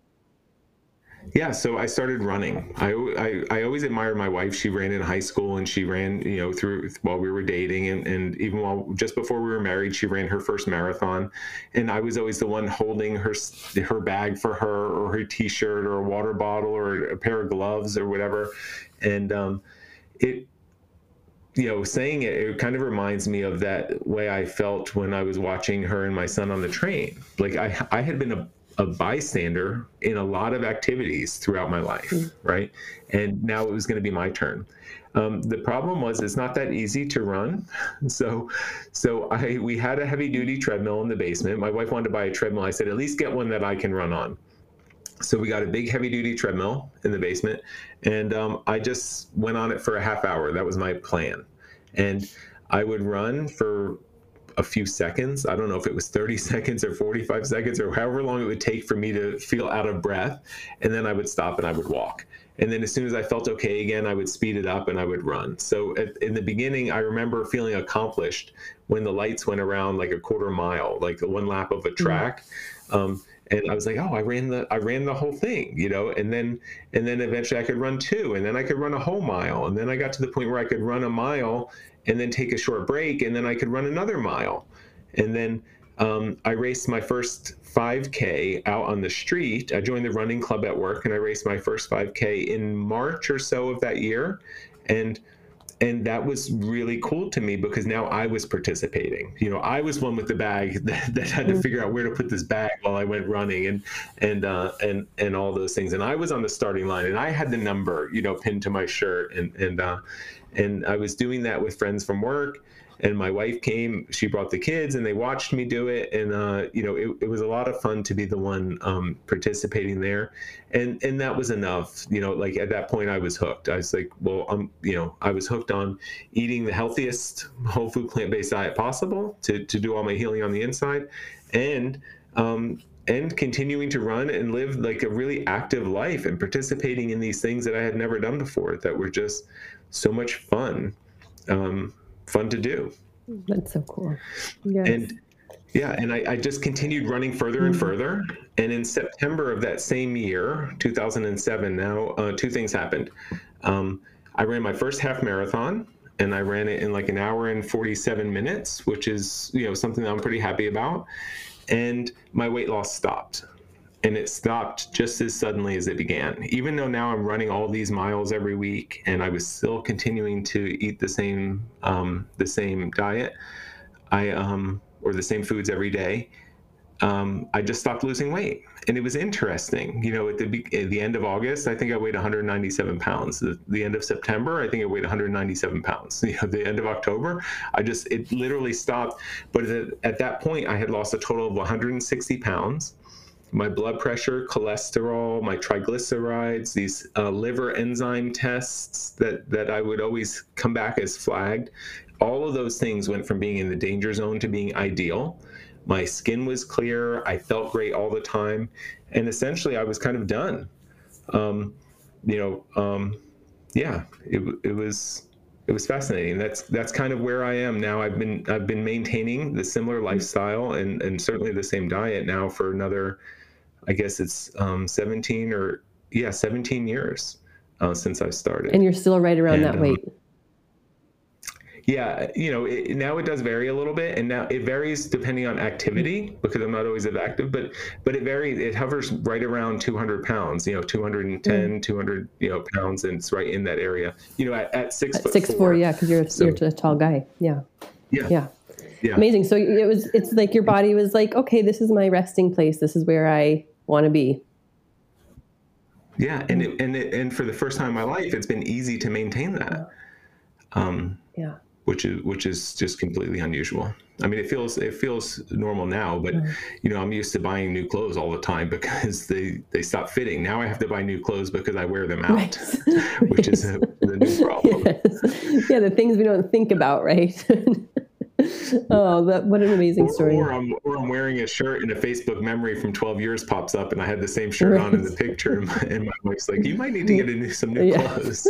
Speaker 2: Yeah, so I started running. I, I, I always admired my wife. She ran in high school and she ran, you know, through while we were dating. And, and even while just before we were married, she ran her first marathon. And I was always the one holding her her bag for her or her T-shirt or a water bottle or a pair of gloves or whatever. And um, it, you know, saying it, it kind of reminds me of that way I felt when I was watching her and my son on the train. Like I, I had been a a bystander in a lot of activities throughout my life, mm. right? And now it was going to be my turn. Um, the problem was it's not that easy to run. So, so I we had a heavy duty treadmill in the basement. My wife wanted to buy a treadmill. I said, at least get one that I can run on. So we got a big heavy duty treadmill in the basement, and um, I just went on it for a half hour. That was my plan. And I would run for a few seconds. I don't know if it was thirty seconds or forty-five seconds or however long it would take for me to feel out of breath. And then I would stop and I would walk. And then as soon as I felt okay again, I would speed it up and I would run. So at, in the beginning, I remember feeling accomplished when the lights went around like a quarter mile, like one lap of a track. Mm-hmm. Um, and I was like, oh, I ran the, I ran the whole thing, you know, and then, and then eventually I could run two, and then I could run a whole mile. And then I got to the point where I could run a mile and then take a short break, and then I could run another mile. And then um, I raced my first five K out on the street. I joined the running club at work, and I raced my first five K in March or so of that year. And and that was really cool to me because now I was participating. You know, I was one with the bag that, that had to figure out where to put this bag while I went running and and uh, and and all those things. And I was on the starting line, and I had the number, you know, pinned to my shirt, and and uh, and I was doing that with friends from work. And my wife came, she brought the kids, and they watched me do it. And, uh, you know, it, it was a lot of fun to be the one um, participating there. And and that was enough. You know, like at that point I was hooked. I was like, well, I'm, you know, I was hooked on eating the healthiest whole food plant-based diet possible to, to do all my healing on the inside. And, um, and continuing to run and live like a really active life and participating in these things that I had never done before that were just so much fun. Um, fun to do.
Speaker 1: That's so cool. Yes.
Speaker 2: And yeah, and I, I just continued running further and mm-hmm. further. And in September of that same year, two thousand seven now, uh, two things happened. Um, I ran my first half marathon and I ran it in like an hour and forty-seven minutes, which is, you know, something that I'm pretty happy about. And my weight loss stopped. And it stopped just as suddenly as it began. Even though now I'm running all these miles every week and I was still continuing to eat the same um, the same diet, I um, or the same foods every day, um, I just stopped losing weight. And it was interesting. You know, at the at the end of August, I think I weighed one hundred ninety-seven pounds. The, the end of September, I think I weighed one hundred ninety-seven pounds. You know, the end of October, I just, it literally stopped. But at, at that point, I had lost a total of one hundred sixty pounds. My blood pressure, cholesterol, my triglycerides, these uh, liver enzyme tests that, that I would always come back as flagged, all of those things went from being in the danger zone to being ideal. My skin was clear. I felt great all the time. And essentially, I was kind of done. Um, you know, um, yeah, it, it was it was fascinating. That's that's kind of where I am now. I've been I've been maintaining the similar lifestyle and, and certainly the same diet now for another, I guess it's um, seventeen or yeah, seventeen years uh, since I started.
Speaker 1: And you're still right around and, that weight. Um,
Speaker 2: yeah, you know, it, now it does vary a little bit, and now it varies depending on activity because I'm not always as active, but but it varies. It hovers right around two hundred pounds, you know, two hundred ten, mm. two hundred, you know, pounds, and it's right in that area. You know, at, at six
Speaker 1: at
Speaker 2: foot
Speaker 1: six
Speaker 2: four,
Speaker 1: four, yeah, because you're
Speaker 2: so,
Speaker 1: you're a tall guy. Yeah.
Speaker 2: Yeah.
Speaker 1: Yeah.
Speaker 2: Yeah.
Speaker 1: Amazing. So it was. It's like your body was like, okay, this is my resting place. This is where I want to be.
Speaker 2: Yeah, and it, and it, and for the first time in my life, it's been easy to maintain that. Um,
Speaker 1: yeah.
Speaker 2: Which is which is just completely unusual. I mean, it feels it feels normal now, but mm. you know, I'm used to buying new clothes all the time because they they stop fitting. Now I have to buy new clothes because I wear them out, right. which is a, the new problem.
Speaker 1: Yes. Yeah, the things we don't think about, right? Oh, that, what an amazing story.
Speaker 2: Or, or, I'm, or I'm wearing a shirt and a Facebook memory from twelve years pops up and I had the same shirt right. on in the picture. And my, and my wife's like, you might need to get a new, some new yes. clothes.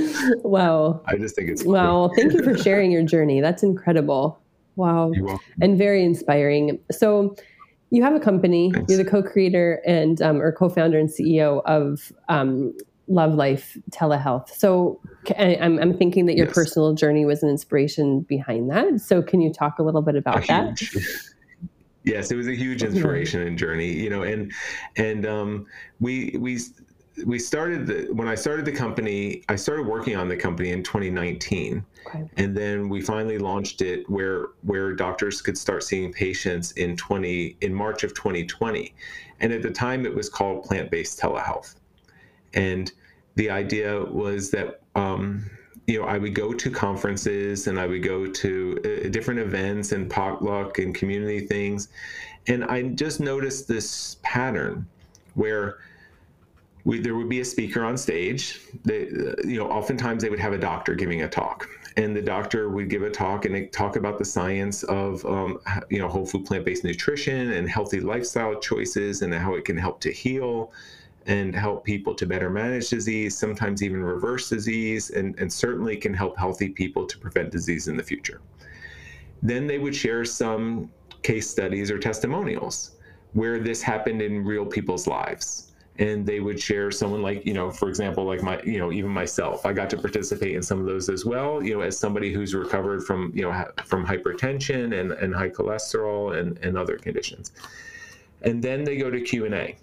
Speaker 1: Wow.
Speaker 2: I just think it's
Speaker 1: cool. Wow. Thank you for sharing your journey. That's incredible. Wow.
Speaker 2: You're welcome.
Speaker 1: And very inspiring. So you have a company,
Speaker 2: Thanks.
Speaker 1: You're the co-creator and um, or co-founder and C E O of um, Love Life Telehealth. So I'm, I'm thinking that your yes. personal journey was an inspiration behind that. So can you talk a little bit about
Speaker 2: a
Speaker 1: that?
Speaker 2: Huge, yes, it was a huge inspiration and journey, you know, and, and um, we, we, we started the, when I started the company, I started working on the company in twenty nineteen. Okay. And then we finally launched it where, where doctors could start seeing patients in twenty, in March of twenty twenty. And at the time it was called Plant-Based Telehealth. And the idea was that, um, you know, I would go to conferences and I would go to uh, different events and potluck and community things. And I just noticed this pattern where we, there would be a speaker on stage. They, uh, you know, oftentimes they would have a doctor giving a talk. And the doctor would give a talk and talk about the science of, um, you know, whole food plant-based nutrition and healthy lifestyle choices and how it can help to heal and help people to better manage disease, sometimes even reverse disease, and, and certainly can help healthy people to prevent disease in the future. Then they would share some case studies or testimonials where this happened in real people's lives. And they would share someone like, you know, for example, like my, you know, even myself, I got to participate in some of those as well, you know, as somebody who's recovered from, you know, from hypertension and, and high cholesterol and, and other conditions. And then they go to Q and A.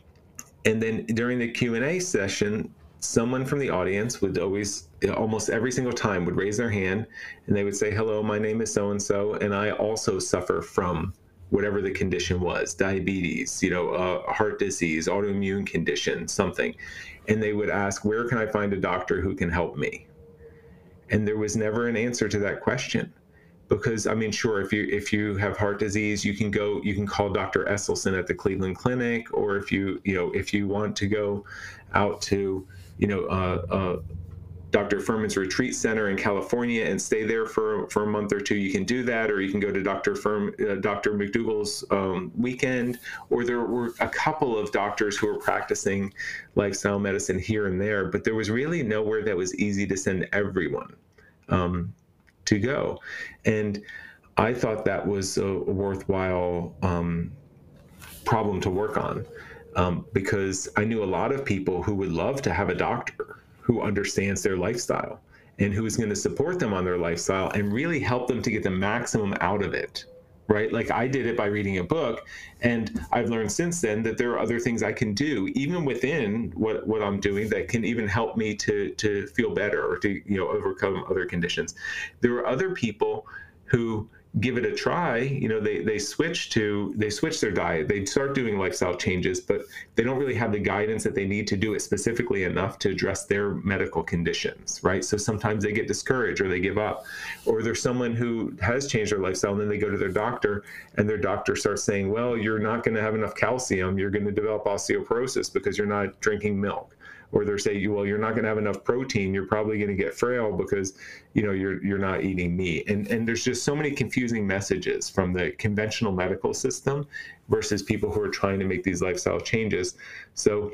Speaker 2: And then during the Q and A session, someone from the audience would always, almost every single time, would raise their hand and they would say, hello, my name is so-and-so, and I also suffer from whatever the condition was, diabetes, you know, uh, heart disease, autoimmune condition, something. And they would ask, where can I find a doctor who can help me? And there was never an answer to that question. Because, I mean, sure, if you if you have heart disease, you can go, you can call Doctor Esselson at the Cleveland Clinic, or if you, you know, if you want to go out to, you know, uh, uh, Doctor Furman's Retreat Center in California and stay there for, for a month or two, you can do that, or you can go to Doctor Firm, uh, Doctor McDougall's um, weekend, or there were a couple of doctors who were practicing lifestyle medicine here and there, but there was really nowhere that was easy to send everyone um, to go. And I thought that was a worthwhile um, problem to work on um, because I knew a lot of people who would love to have a doctor who understands their lifestyle and who is going to support them on their lifestyle and really help them to get the maximum out of it. Right? Like I did it by reading a book, and I've learned since then that there are other things I can do, even within what, what I'm doing, that can even help me to to feel better or to, you know, overcome other conditions. There are other people who give it a try. You know, they they switch to they switch their diet. They start doing lifestyle changes, but they don't really have the guidance that they need to do it specifically enough to address their medical conditions, right? So sometimes they get discouraged or they give up. Or there's someone who has changed their lifestyle and then they go to their doctor and their doctor starts saying, well, you're not going to have enough calcium. You're going to develop osteoporosis because you're not drinking milk. Or they're saying, well, you're not going to have enough protein. You're probably going to get frail because, you know, you're you're not eating meat. And and there's just so many confusing messages from the conventional medical system versus people who are trying to make these lifestyle changes. So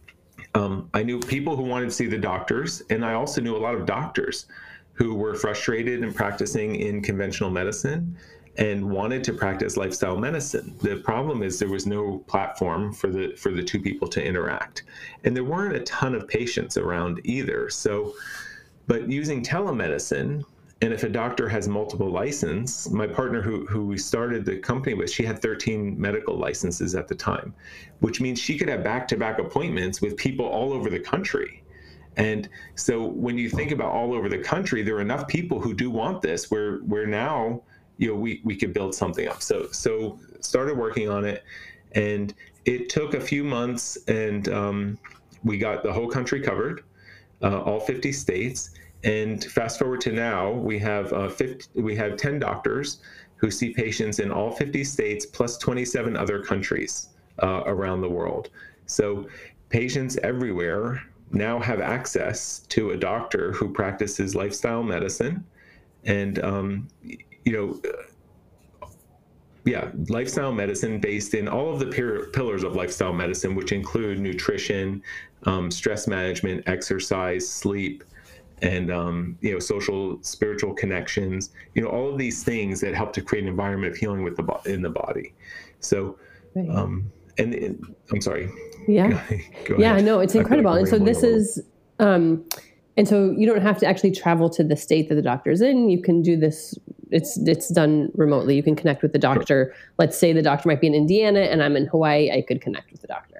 Speaker 2: um, I knew people who wanted to see the doctors, and I also knew a lot of doctors who were frustrated in practicing in conventional medicine and wanted to practice lifestyle medicine. The problem is there was no platform for the for the two people to interact. And there weren't a ton of patients around either. So, but using telemedicine, and if a doctor has multiple licenses, my partner who, who we started the company with, she had thirteen medical licenses at the time, which means she could have back-to-back appointments with people all over the country. And so when you think about all over the country, there are enough people who do want this where, where now, you know, we, we could build something up. So, so started working on it, and it took a few months, and um, we got the whole country covered, uh, all fifty states. And fast forward to now, we have uh, fifty, we have ten doctors who see patients in all fifty states plus twenty-seven other countries uh, around the world. So patients everywhere now have access to a doctor who practices lifestyle medicine, and um, you know, yeah, lifestyle medicine based in all of the pir- pillars of lifestyle medicine, which include nutrition, um, stress management, exercise, sleep, and um, you know, social, spiritual connections. You know, all of these things that help to create an environment of healing with the bo- in the body. So, right. um, and, and I'm sorry.
Speaker 1: Yeah,
Speaker 2: Go
Speaker 1: yeah,
Speaker 2: ahead.
Speaker 1: no, it's incredible.
Speaker 2: Like
Speaker 1: and so this is. Um, And so you don't have to actually travel to the state that the doctor's in. You can do this. It's it's done remotely. You can connect with the doctor. Sure. Let's say the doctor might be in Indiana and I'm in Hawaii. I could connect with the doctor.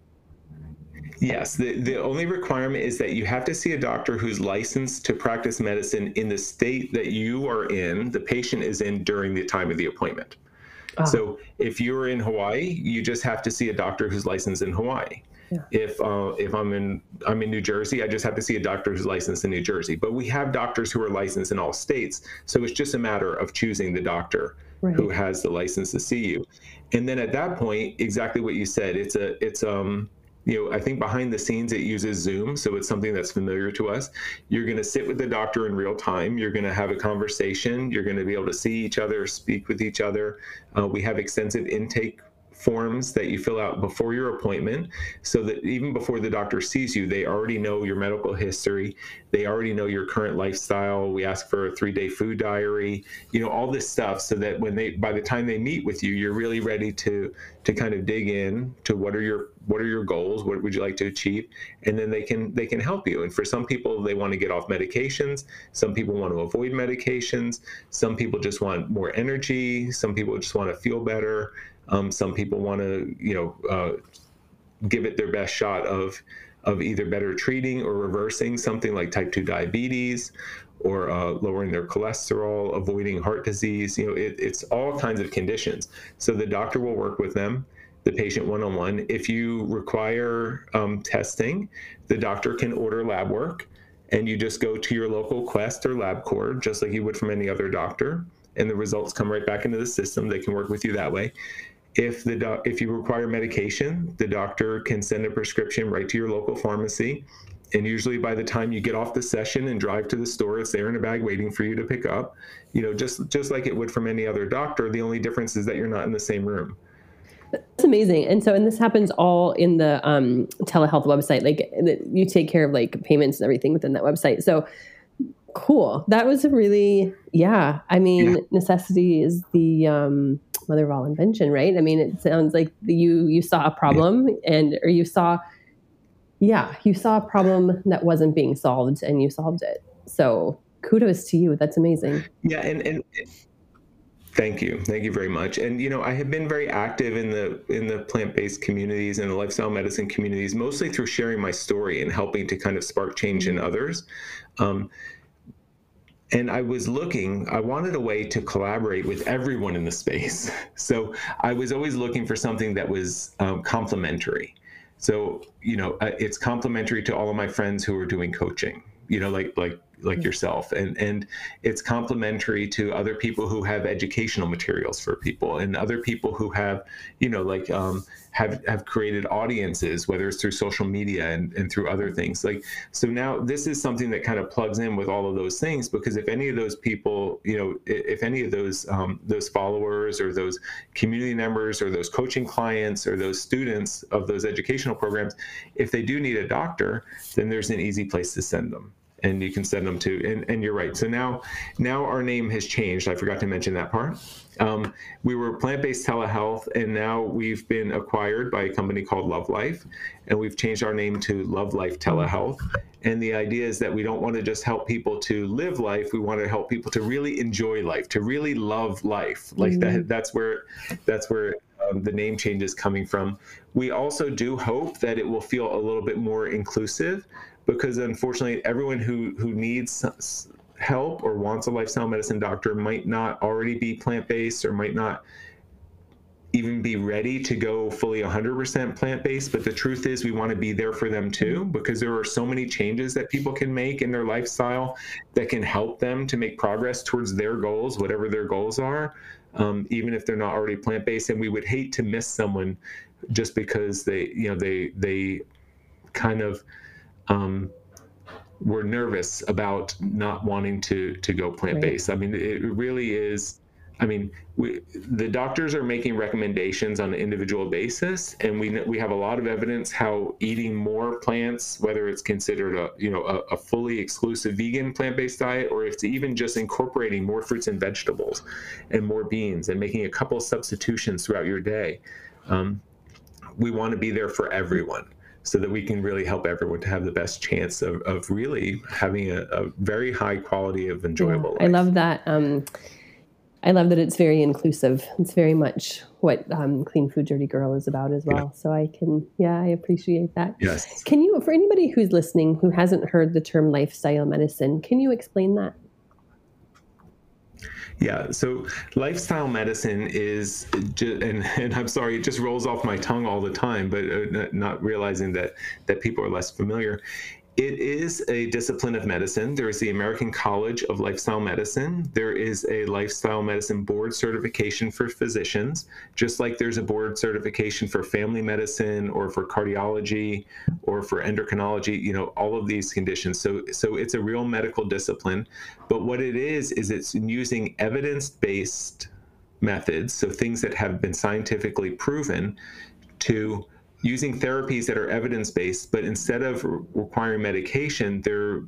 Speaker 2: Yes. The, the only requirement is that you have to see a doctor who's licensed to practice medicine in the state that you are in, the patient is in during the time of the appointment. Oh. So if you're in Hawaii, you just have to see a doctor who's licensed in Hawaii. Yeah. If uh, if I'm in I'm in New Jersey, I just have to see a doctor who's licensed in New Jersey. But we have doctors who are licensed in all states, so it's just a matter of choosing the doctor right. who has the license to see you. And then at that point, exactly what you said, it's a it's um you know, I think behind the scenes it uses Zoom, so it's something that's familiar to us. You're going to sit with the doctor in real time. You're going to have a conversation. You're going to be able to see each other, speak with each other. Uh, we have extensive intake forms that you fill out before your appointment, so that even before the doctor sees you, they already know your medical history. They already know your current lifestyle. We ask for a three-day food diary, you know, all this stuff, so that when they, by the time they meet with you, you're really ready to to kind of dig in to what are your what are your goals, what would you like to achieve, and then they can they can help you. And for some people, they want to get off medications. Some people want to avoid medications. Some people just want more energy. Some people just want to feel better. Um, some people want to, you know, uh, give it their best shot of of either better treating or reversing something like type two diabetes, or uh, lowering their cholesterol, avoiding heart disease. You know, it, it's all kinds of conditions. So the doctor will work with them, the patient one-on-one. If you require um, testing, the doctor can order lab work, and you just go to your local Quest or LabCorp, just like you would from any other doctor, and the results come right back into the system. They can work with you that way. If the doc, if you require medication, the doctor can send a prescription right to your local pharmacy. And usually by the time you get off the session and drive to the store, it's there in a bag waiting for you to pick up. You know, just just like it would from any other doctor. The only difference is that you're not in the same room.
Speaker 1: That's amazing. And so, and this happens all in the um, telehealth website. Like you take care of like payments and everything within that website. So cool. That was a really, yeah. I mean, yeah. Necessity is the um, mother of all invention, right? I mean, it sounds like you you saw a problem, yeah. and or you saw, yeah, you saw a problem that wasn't being solved, and you solved it. So kudos to you. That's amazing.
Speaker 2: Yeah. And, and thank you. Thank you very much. And, you know, I have been very active in the in the plant-based communities and the lifestyle medicine communities, mostly through sharing my story and helping to kind of spark change in others. Um, and I was looking, I wanted a way to collaborate with everyone in the space. So I was always looking for something that was um, complementary. So, you know, uh, it's complementary to all of my friends who are doing coaching, you know, like, like, like yourself. And, and it's complementary to other people who have educational materials for people, and other people who have, you know, like, um, have, have created audiences, whether it's through social media and, and through other things. Like, so now this is something that kind of plugs in with all of those things, because if any of those people, you know, if any of those, um, those followers or those community members or those coaching clients or those students of those educational programs, if they do need a doctor, then there's an easy place to send them. And you can send them to, and, and you're right. So now, now our name has changed. I forgot to mention that part. Um, we were plant-based telehealth, and now we've been acquired by a company called Love Life, and we've changed our name to Love Life Telehealth. And the idea is that we don't want to just help people to live life. We want to help people to really enjoy life, to really love life. Like mm-hmm. that, that's where, that's where um, the name change is coming from. We also do hope that it will feel a little bit more inclusive, because unfortunately, everyone who, who needs help or wants a lifestyle medicine doctor might not already be plant-based, or might not even be ready to go fully one hundred percent plant-based. But the truth is, we want to be there for them too, because there are so many changes that people can make in their lifestyle that can help them to make progress towards their goals, whatever their goals are, um, even if they're not already plant-based. And we would hate to miss someone just because they, you know, they, they kind of, Um, we're nervous about not wanting to to go plant-based. Right. I mean, it really is. I mean, we, the doctors are making recommendations on an individual basis, and we we have a lot of evidence how eating more plants, whether it's considered a you know a, a fully exclusive vegan plant-based diet, or if it's even just incorporating more fruits and vegetables and more beans and making a couple of substitutions throughout your day, um, we want to be there for everyone, so that we can really help everyone to have the best chance of, of really having a, a very high quality of enjoyable
Speaker 1: yeah, life. I love that. Um, I love that it's very inclusive. It's very much what um, Clean Food Dirty Girl is about as well. Yeah. So I can, yeah, I appreciate that.
Speaker 2: Yes.
Speaker 1: Can you, for anybody who's listening who hasn't heard the term lifestyle medicine, can you explain that?
Speaker 2: Yeah, so lifestyle medicine is, just, and, and I'm sorry, it just rolls off my tongue all the time, but uh, not realizing that, that people are less familiar. It is a discipline of medicine. There is the American College of Lifestyle Medicine. There is a lifestyle medicine board certification for physicians, just like there's a board certification for family medicine or for cardiology or for endocrinology, you know, all of these conditions. So, so it's a real medical discipline. But what it is, is it's using evidence-based methods, so things that have been scientifically proven, to using therapies that are evidence-based, but instead of re- requiring medication, they're,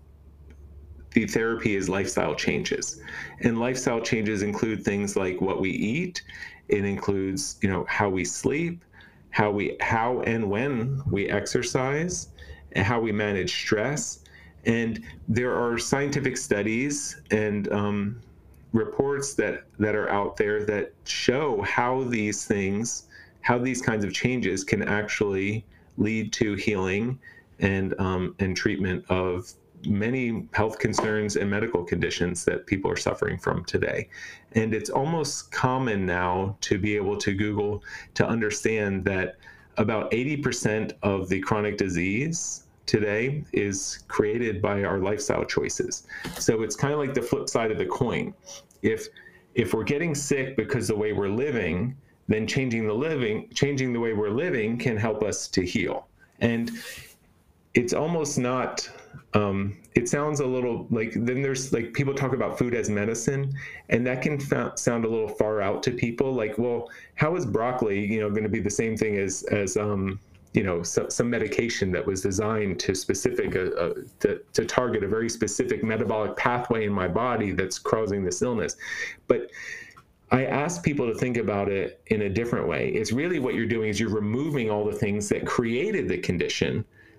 Speaker 2: the therapy is lifestyle changes. And lifestyle changes include things like what we eat. It includes, you know, how we sleep, how we, how and when we exercise, and how we manage stress. And there are scientific studies and um, reports that, that are out there that show how these things how these kinds of changes can actually lead to healing and um, and treatment of many health concerns and medical conditions that people are suffering from today. And it's almost common now to be able to Google to understand that about eighty percent of the chronic disease today is created by our lifestyle choices. So it's kind of like the flip side of the coin. If if we're getting sick because the way we're living, then changing the living, changing the way we're living can help us to heal. And it's almost not, um, it sounds a little like, then there's like, people talk about food as medicine, and that can fa- sound a little far out to people. Like, well, how is broccoli, you know, going to be the same thing as, as, um, you know, so, some medication that was designed to specific, uh, uh, to, to target a very specific metabolic pathway in my body that's causing this illness. But I ask people to think about it in a different way. It's really what you're doing is you're removing all the things that created the condition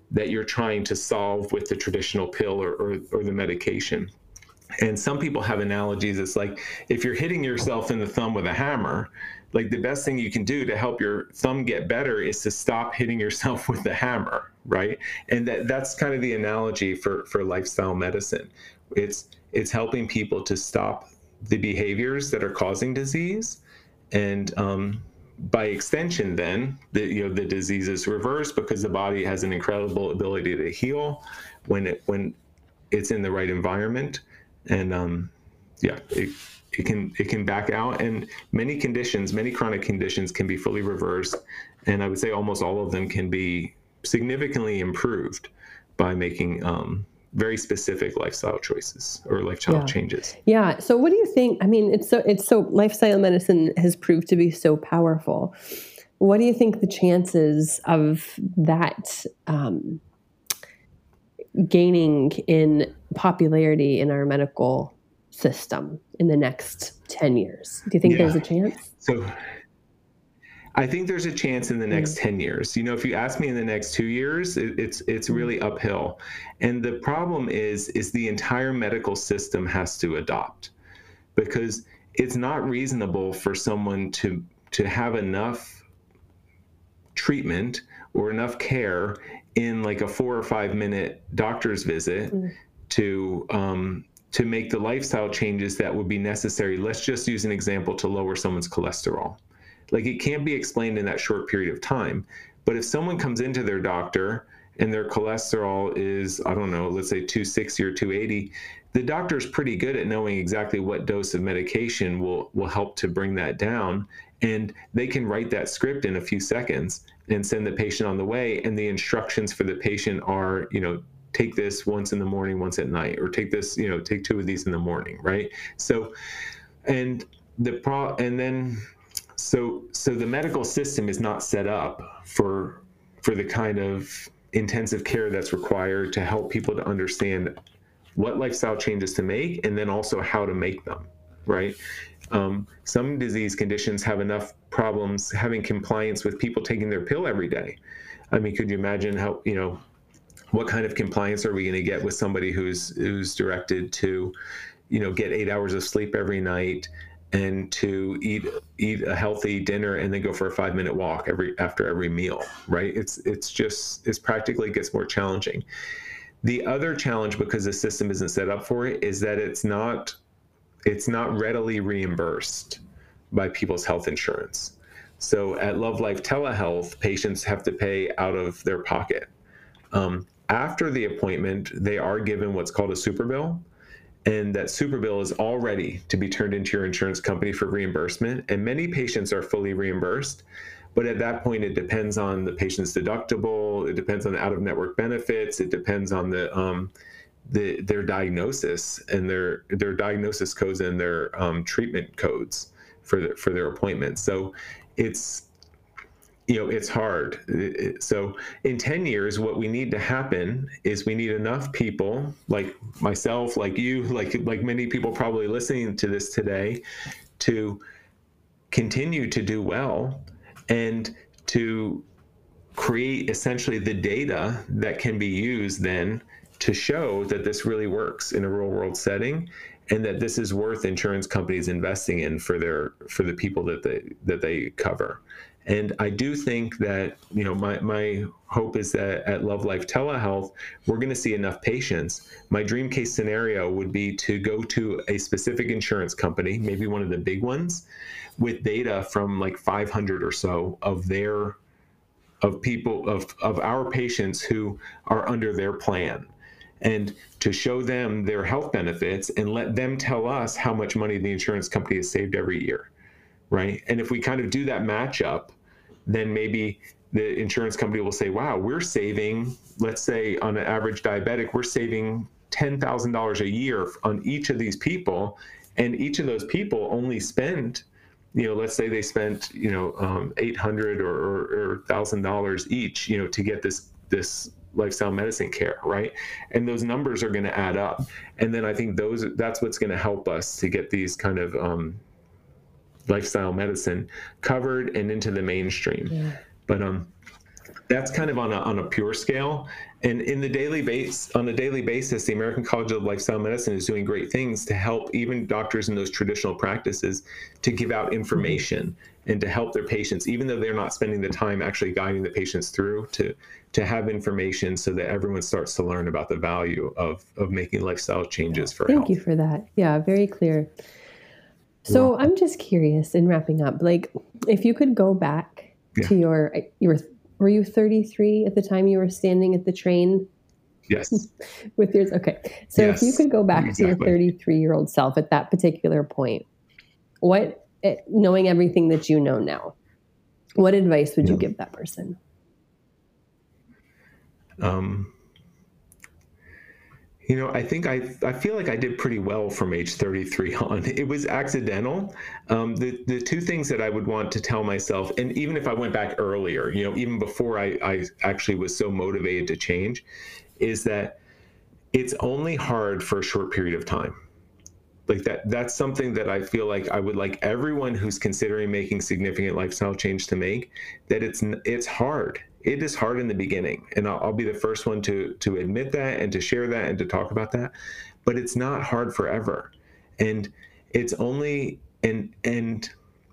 Speaker 2: that you're trying to solve with the traditional pill or, or, or the medication. And some people have analogies. It's like if you're hitting yourself in the thumb with a hammer, like the best thing you can do to help your thumb get better is to stop hitting yourself with the hammer, right? And that, that's kind of the analogy for, for lifestyle medicine. It's it's helping people to stop the behaviors that are causing disease, and um, by extension, then the you know the disease is reversed because the body has an incredible ability to heal when it when it's in the right environment, and um, yeah, it it can it can back out, and many conditions, many chronic conditions, can be fully reversed, and I would say almost all of them can be significantly improved by making um, very specific lifestyle choices or lifestyle
Speaker 1: yeah.
Speaker 2: changes.
Speaker 1: Yeah. So what do you think? I mean, it's so, it's so lifestyle medicine has proved to be so powerful. What do you think the chances of that um, gaining in popularity in our medical system in the next ten years? Do you think yeah. there's a chance?
Speaker 2: So I think there's a chance in the next ten years. You know, if you ask me in the next two years, it, it's it's really uphill. And the problem is, is the entire medical system has to adopt, because it's not reasonable for someone to to have enough treatment or enough care in like a four or five minute doctor's visit mm. to um, to make the lifestyle changes that would be necessary. Let's just use an example to lower someone's cholesterol. Like, it can't be explained in that short period of time. But if someone comes into their doctor and their cholesterol is, I don't know, let's say two sixty or two eighty, the doctor's pretty good at knowing exactly what dose of medication will, will help to bring that down. And they can write that script in a few seconds and send the patient on the way. And the instructions for the patient are, you know, take this once in the morning, once at night, or take this, you know, take two of these in the morning, right? So, and the pro, and then, So, so the medical system is not set up for for the kind of intensive care that's required to help people to understand what lifestyle changes to make, and then also how to make them, right? Um, some disease conditions have enough problems having compliance with people taking their pill every day. I mean, could you imagine how, you know, what kind of compliance are we going to get with somebody who's who's directed to, you know, get eight hours of sleep every night, and to eat eat a healthy dinner and then go for a five minute walk every after every meal, right? It's it's just it's practically gets more challenging. The other challenge, because the system isn't set up for it, is that it's not it's not readily reimbursed by people's health insurance. So at Love Life Telehealth, patients have to pay out of their pocket. Um, after the appointment, they are given what's called a super bill. And that super bill is all ready to be turned into your insurance company for reimbursement. And many patients are fully reimbursed. But at that point, it depends on the patient's deductible. It depends on the out-of-network benefits. It depends on the, um, the their diagnosis and their their diagnosis codes and their um, treatment codes for the, for their appointments. So it's you know, it's hard. So in ten years, what we need to happen is we need enough people like myself, like you, like like many people probably listening to this today, to continue to do well and to create essentially the data that can be used then to show that this really works in a real world setting, and that this is worth insurance companies investing in for their for the people that they that they cover. And I do think that, you know, my, my hope is that at Love Life Telehealth, we're going to see enough patients. My dream case scenario would be to go to a specific insurance company, maybe one of the big ones, with data from like five hundred or so of their, of people, of, of our patients who are under their plan, and to show them their health benefits and let them tell us how much money the insurance company has saved every year. Right. And if we kind of do that matchup, then maybe the insurance company will say, wow, we're saving, let's say on an average diabetic, we're saving ten thousand dollars a year on each of these people. And each of those people only spend, you know, let's say they spent, you know, um, eight hundred dollars or, or, or one thousand dollars each, you know, to get this, this lifestyle medicine care. Right. And those numbers are going to add up. And then I think those, that's what's going to help us to get these kind of, um, lifestyle medicine covered and into the mainstream. Yeah. But um that's kind of on a, on a pure scale. And in the daily base, on a daily basis, the American College of Lifestyle Medicine is doing great things to help even doctors in those traditional practices to give out information mm-hmm. and to help their patients, even though they're not spending the time actually guiding the patients through, to to have information so that everyone starts to learn about the value of, of making lifestyle changes for
Speaker 1: Thank
Speaker 2: health.
Speaker 1: you for that. Yeah, very clear. So yeah. I'm just curious, in wrapping up, like if you could go back yeah. to your, you were, were you thirty-three at the time you were standing at the train?
Speaker 2: Yes.
Speaker 1: With yours. Okay. So yes, if you could go back exactly. to your thirty-three year old self at that particular point, what, knowing everything that you know now, what advice would yeah. you give that person?
Speaker 2: Um, you know, I think I I feel like I did pretty well from age thirty-three on. It was accidental. Um, the the two things that I would want to tell myself, and even if I went back earlier, you know, even before I, I actually was so motivated to change, is that it's only hard for a short period of time. Like that, that's something that I feel like I would like everyone who's considering making significant lifestyle change to make, that it's it's hard. It is hard in the beginning, and I'll, I'll be the first one to to admit that and to share that and to talk about that. But it's not hard forever, and it's only and and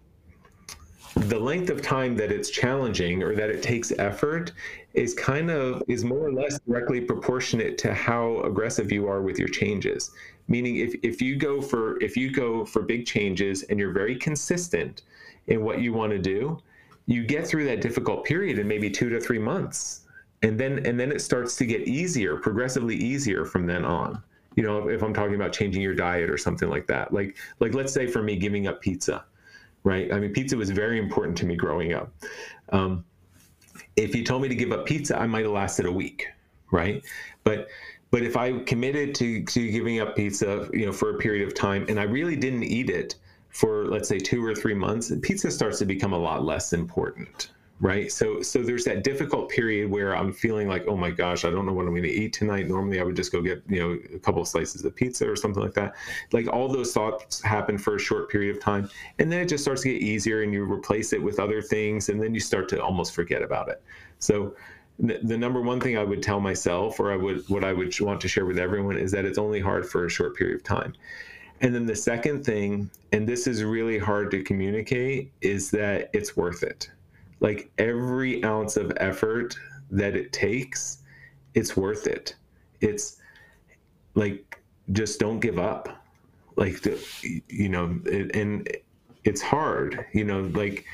Speaker 2: the length of time that it's challenging or that it takes effort is kind of is more or less directly proportionate to how aggressive you are with your changes. Meaning, if if you go for if you go for big changes and you're very consistent in what you want to do, you get through that difficult period in maybe two to three months. And then and then it starts to get easier, progressively easier from then on. You know, if I'm talking about changing your diet or something like that. Like like let's say for me, giving up pizza, right? I mean, pizza was very important to me growing up. Um, if you told me to give up pizza, I might have lasted a week, right? But but if I committed to to giving up pizza, you know, for a period of time, and I really didn't eat it for, let's say, two or three months, pizza starts to become a lot less important, right? So so there's that difficult period where I'm feeling like, oh my gosh, I don't know what I'm going to eat tonight. Normally I would just go get, you know, a couple of slices of pizza or something like that. Like all those thoughts happen for a short period of time, and then it just starts to get easier, and you replace it with other things, and then you start to almost forget about it. So the, the number one thing I would tell myself, or I would what I would want to share with everyone, is that it's only hard for a short period of time. And then the second thing, and this is really hard to communicate, is that it's worth it. Like every ounce of effort that it takes, it's worth it. It's like, just don't give up. Like, you know, it, and it's hard, you know, like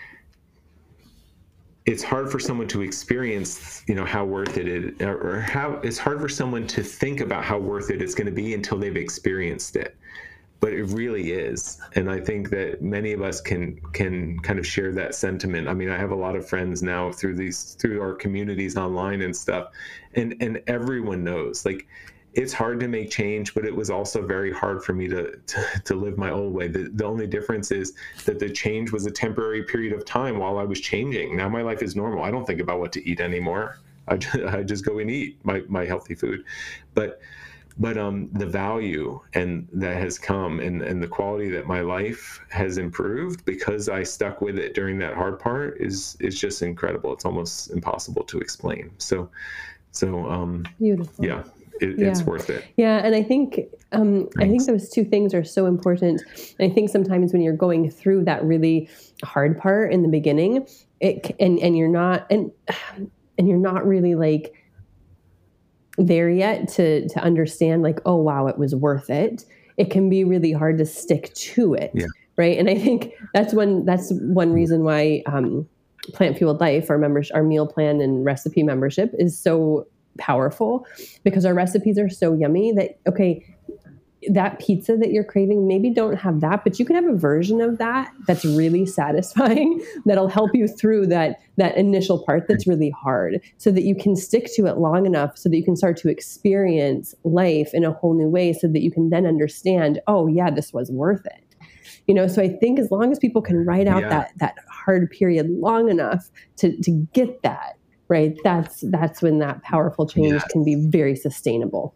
Speaker 2: it's hard for someone to experience, you know, how worth it is, or how it's hard for someone to think about how worth it it's going to be until they've experienced it. But it really is. And I think that many of us can can kind of share that sentiment. I mean, I have a lot of friends now through these through our communities online and stuff. And and everyone knows, like, it's hard to make change, but it was also very hard for me to to, to live my old way. The, the only difference is that the change was a temporary period of time while I was changing. Now my life is normal. I don't think about what to eat anymore. I just, I just go and eat my, my healthy food. But But um, the value and that has come, and, and the quality that my life has improved because I stuck with it during that hard part is is just incredible. It's almost impossible to explain. So, so um,
Speaker 1: beautiful.
Speaker 2: Yeah, it,
Speaker 1: yeah,
Speaker 2: it's worth it.
Speaker 1: Yeah, and I think um, I think those two things are so important. And I think sometimes when you're going through that really hard part in the beginning, it and and you're not and and you're not really like there yet to to understand, like, oh wow, it was worth it. It can be really hard to stick to it, yeah. Right? And I think that's one that's one reason why um, Plant Fueled Life, our members, our meal plan and recipe membership, is so powerful, because our recipes are so yummy that okay, that pizza that you're craving, maybe don't have that, but you can have a version of that that's really satisfying, that'll help you through that that initial part that's really hard, so that you can stick to it long enough so that you can start to experience life in a whole new way, so that you can then understand, oh yeah, this was worth it. You know, so I think as long as people can write out yeah. that that hard period long enough to to get that, right, that's that's when that powerful change yes. can be very sustainable.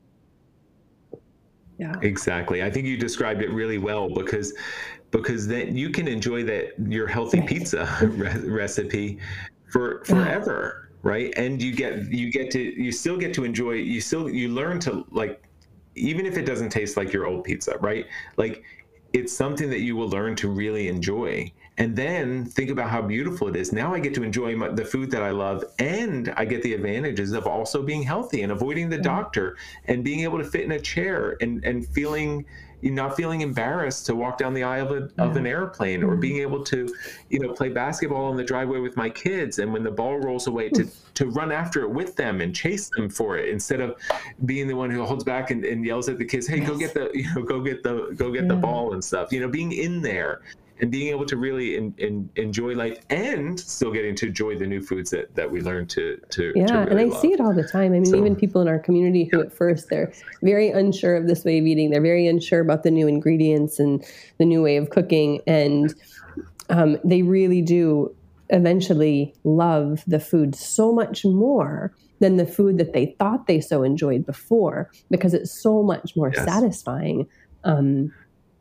Speaker 1: Yeah.
Speaker 2: Exactly. I think you described it really well, because because then you can enjoy that your healthy pizza re- recipe for forever, right? And you get you get to you still get to enjoy. You still you learn to like, even if it doesn't taste like your old pizza, right? Like, it's something that you will learn to really enjoy. And then think about how beautiful it is. Now I get to enjoy my, the food that I love, and I get the advantages of also being healthy and avoiding the doctor and being able to fit in a chair and, and feeling, you not feeling embarrassed to walk down the aisle of, a, of an airplane, or being able to, you know, play basketball in the driveway with my kids. And when the ball rolls away, to, to run after it with them and chase them for it, instead of being the one who holds back and, and yells at the kids, hey, yes. go get the, you know, go get the, go get yeah. the ball and stuff, you know, being in there and being able to really in, in, enjoy life, and still getting to enjoy the new foods that, that we learn to, to,
Speaker 1: yeah.
Speaker 2: to really
Speaker 1: And I
Speaker 2: love.
Speaker 1: see it all the time. I mean, so, even people in our community who at first they're very unsure of this way of eating. They're very unsure about the new ingredients and the new way of cooking. And um, they really do eventually love the food so much more than the food that they thought they so enjoyed before, because it's so much more yes. satisfying. Um,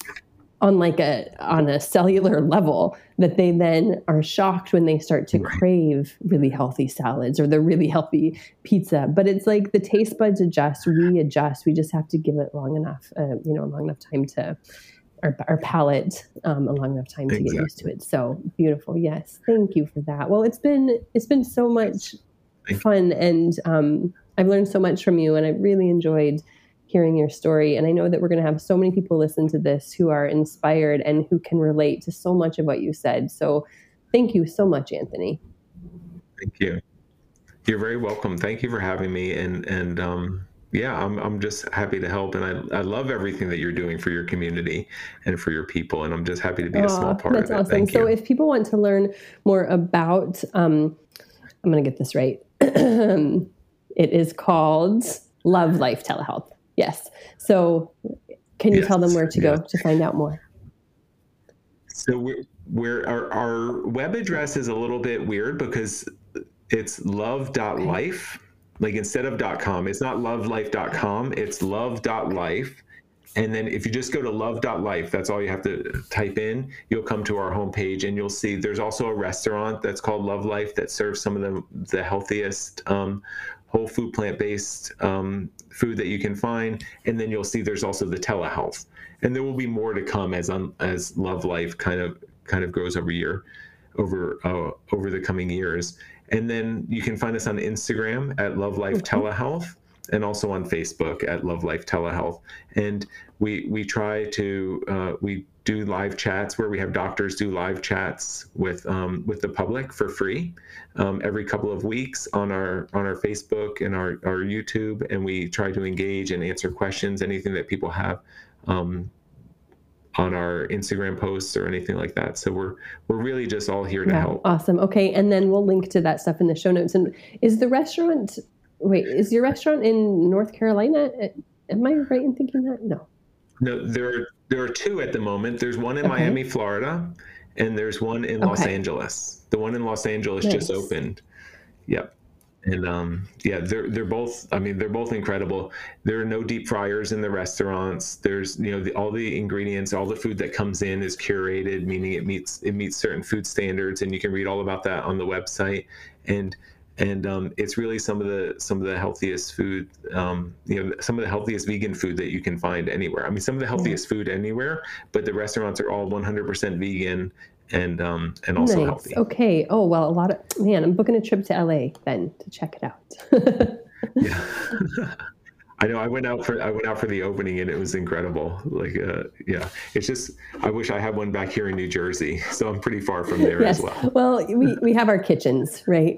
Speaker 1: on like a on a cellular level, that they then are shocked when they start to right. crave really healthy salads or the really healthy pizza. But it's like the taste buds adjust, we adjust. We just have to give it long enough, uh, you know, long enough time to our, our palate, um, a long enough time exactly. to get used to it. So beautiful. Yes. Thank you for that. Well, it's been, it's been so much Thank fun, and um, I've learned so much from you, and I really enjoyed hearing your story. And I know that we're going to have so many people listen to this who are inspired and who can relate to so much of what you said. So thank you so much, Anthony.
Speaker 2: Thank you. You're very welcome. Thank you for having me. And, and, um, yeah, I'm, I'm just happy to help. And I, I love everything that you're doing for your community and for your people. And I'm just happy to be a small part
Speaker 1: that's
Speaker 2: of it.
Speaker 1: Awesome.
Speaker 2: Thank
Speaker 1: so
Speaker 2: you.
Speaker 1: If people want to learn more about, um, I'm going to get this right. It is called Love Life Telehealth. Yes. So can you yes. tell them where to go yes. to find out more?
Speaker 2: So we're, we're our, our web address is a little bit weird because it's love dot life. Okay. Like, instead of .com, it's not love life dot com, it's love dot life. And then if you just go to love dot life, that's all you have to type in. You'll come to our homepage, and you'll see there's also a restaurant that's called Love Life that serves some of the, the healthiest um, whole food, plant-based um, food that you can find. And then you'll see there's also the telehealth. And there will be more to come as um, as Love Life kind of kind of grows over year, over uh, over the coming years. And then you can find us on Instagram at Love Life mm-hmm. Telehealth, and also on Facebook at Love Life Telehealth. And we we try to uh, we do live chats where we have doctors do live chats with um, with the public for free um, every couple of weeks on our on our Facebook and our, our YouTube. And we try to engage and answer questions, anything that people have um, on our Instagram posts or anything like that. So we're we're really just all here to yeah, help.
Speaker 1: Awesome. Okay, and then we'll link to that stuff in the show notes. And is the restaurant? Wait, is your restaurant in North Carolina? Am I right in thinking that? No.
Speaker 2: No, there are, there are two at the moment. There's one in okay. Miami, Florida, and there's one in Los okay. Angeles. The one in Los Angeles nice. just opened. Yep. And um, yeah, they're they're both. I mean, they're both incredible. There are no deep fryers in the restaurants. There's you know the, all the ingredients, all the food that comes in is curated, meaning it meets it meets certain food standards, and you can read all about that on the website. And And um, it's really some of the some of the healthiest food, um, you know, some of the healthiest vegan food that you can find anywhere. I mean, some of the healthiest yeah. food anywhere, but the restaurants are all one hundred percent vegan and um, and also
Speaker 1: nice.
Speaker 2: healthy.
Speaker 1: Okay. Oh well, a lot of man. I'm booking a trip to L A then to check it out.
Speaker 2: Yeah. I know. I went out for I went out for the opening, and it was incredible. Like, uh, yeah, it's just I wish I had one back here in New Jersey. So I'm pretty far from there
Speaker 1: yes.
Speaker 2: as well.
Speaker 1: Well, we we have our kitchens, right?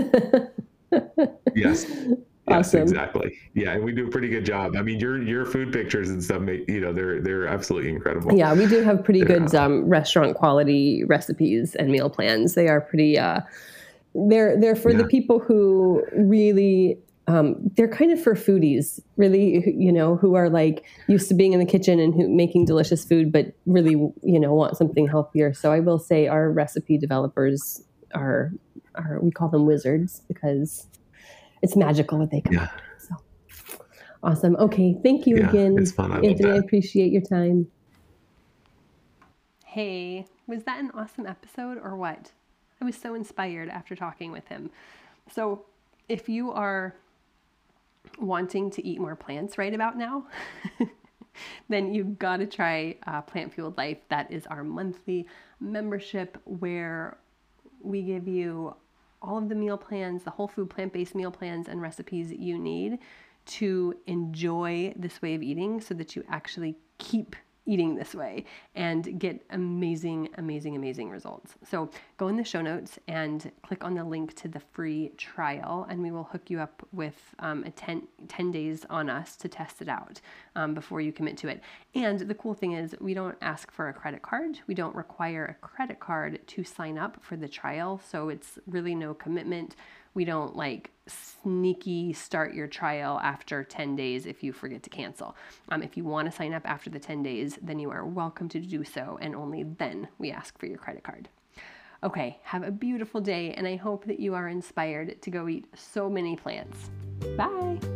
Speaker 2: Yes. Yes,
Speaker 1: awesome.
Speaker 2: Exactly. Yeah, and we do a pretty good job. I mean, your your food pictures and stuff, you know, they're they're absolutely incredible.
Speaker 1: Yeah, we do have pretty
Speaker 2: they're,
Speaker 1: good um, restaurant quality recipes and meal plans. They are pretty. Uh, they're they're for yeah. the people who really. Um, they're kind of for foodies, really, you know, who are like used to being in the kitchen and who making delicious food, but really, you know, want something healthier. So I will say our recipe developers are, are we call them wizards because it's magical what they come
Speaker 2: yeah.
Speaker 1: up with. So awesome. Okay. Thank you
Speaker 2: yeah,
Speaker 1: again,
Speaker 2: it's fun. I
Speaker 1: Anthony.
Speaker 2: love
Speaker 1: I
Speaker 2: that.
Speaker 1: appreciate your time. Hey, was that an awesome episode or what? I was so inspired after talking with him. So if you are wanting to eat more plants right about now, then you gotta try uh, Plant Fueled Life. That is our monthly membership where we give you all of the meal plans, the whole food plant-based meal plans and recipes that you need to enjoy this way of eating so that you actually keep eating this way and get amazing, amazing, amazing results. So go in the show notes and click on the link to the free trial, and we will hook you up with um, a ten, ten days on us to test it out um, before you commit to it. And the cool thing is we don't ask for a credit card. We don't require a credit card to sign up for the trial. So it's really no commitment. We don't like sneaky start your trial after ten days if you forget to cancel. Um, if you want to sign up after the ten days, then you are welcome to do so, and only then we ask for your credit card. Okay, have a beautiful day, and I hope that you are inspired to go eat so many plants. Bye!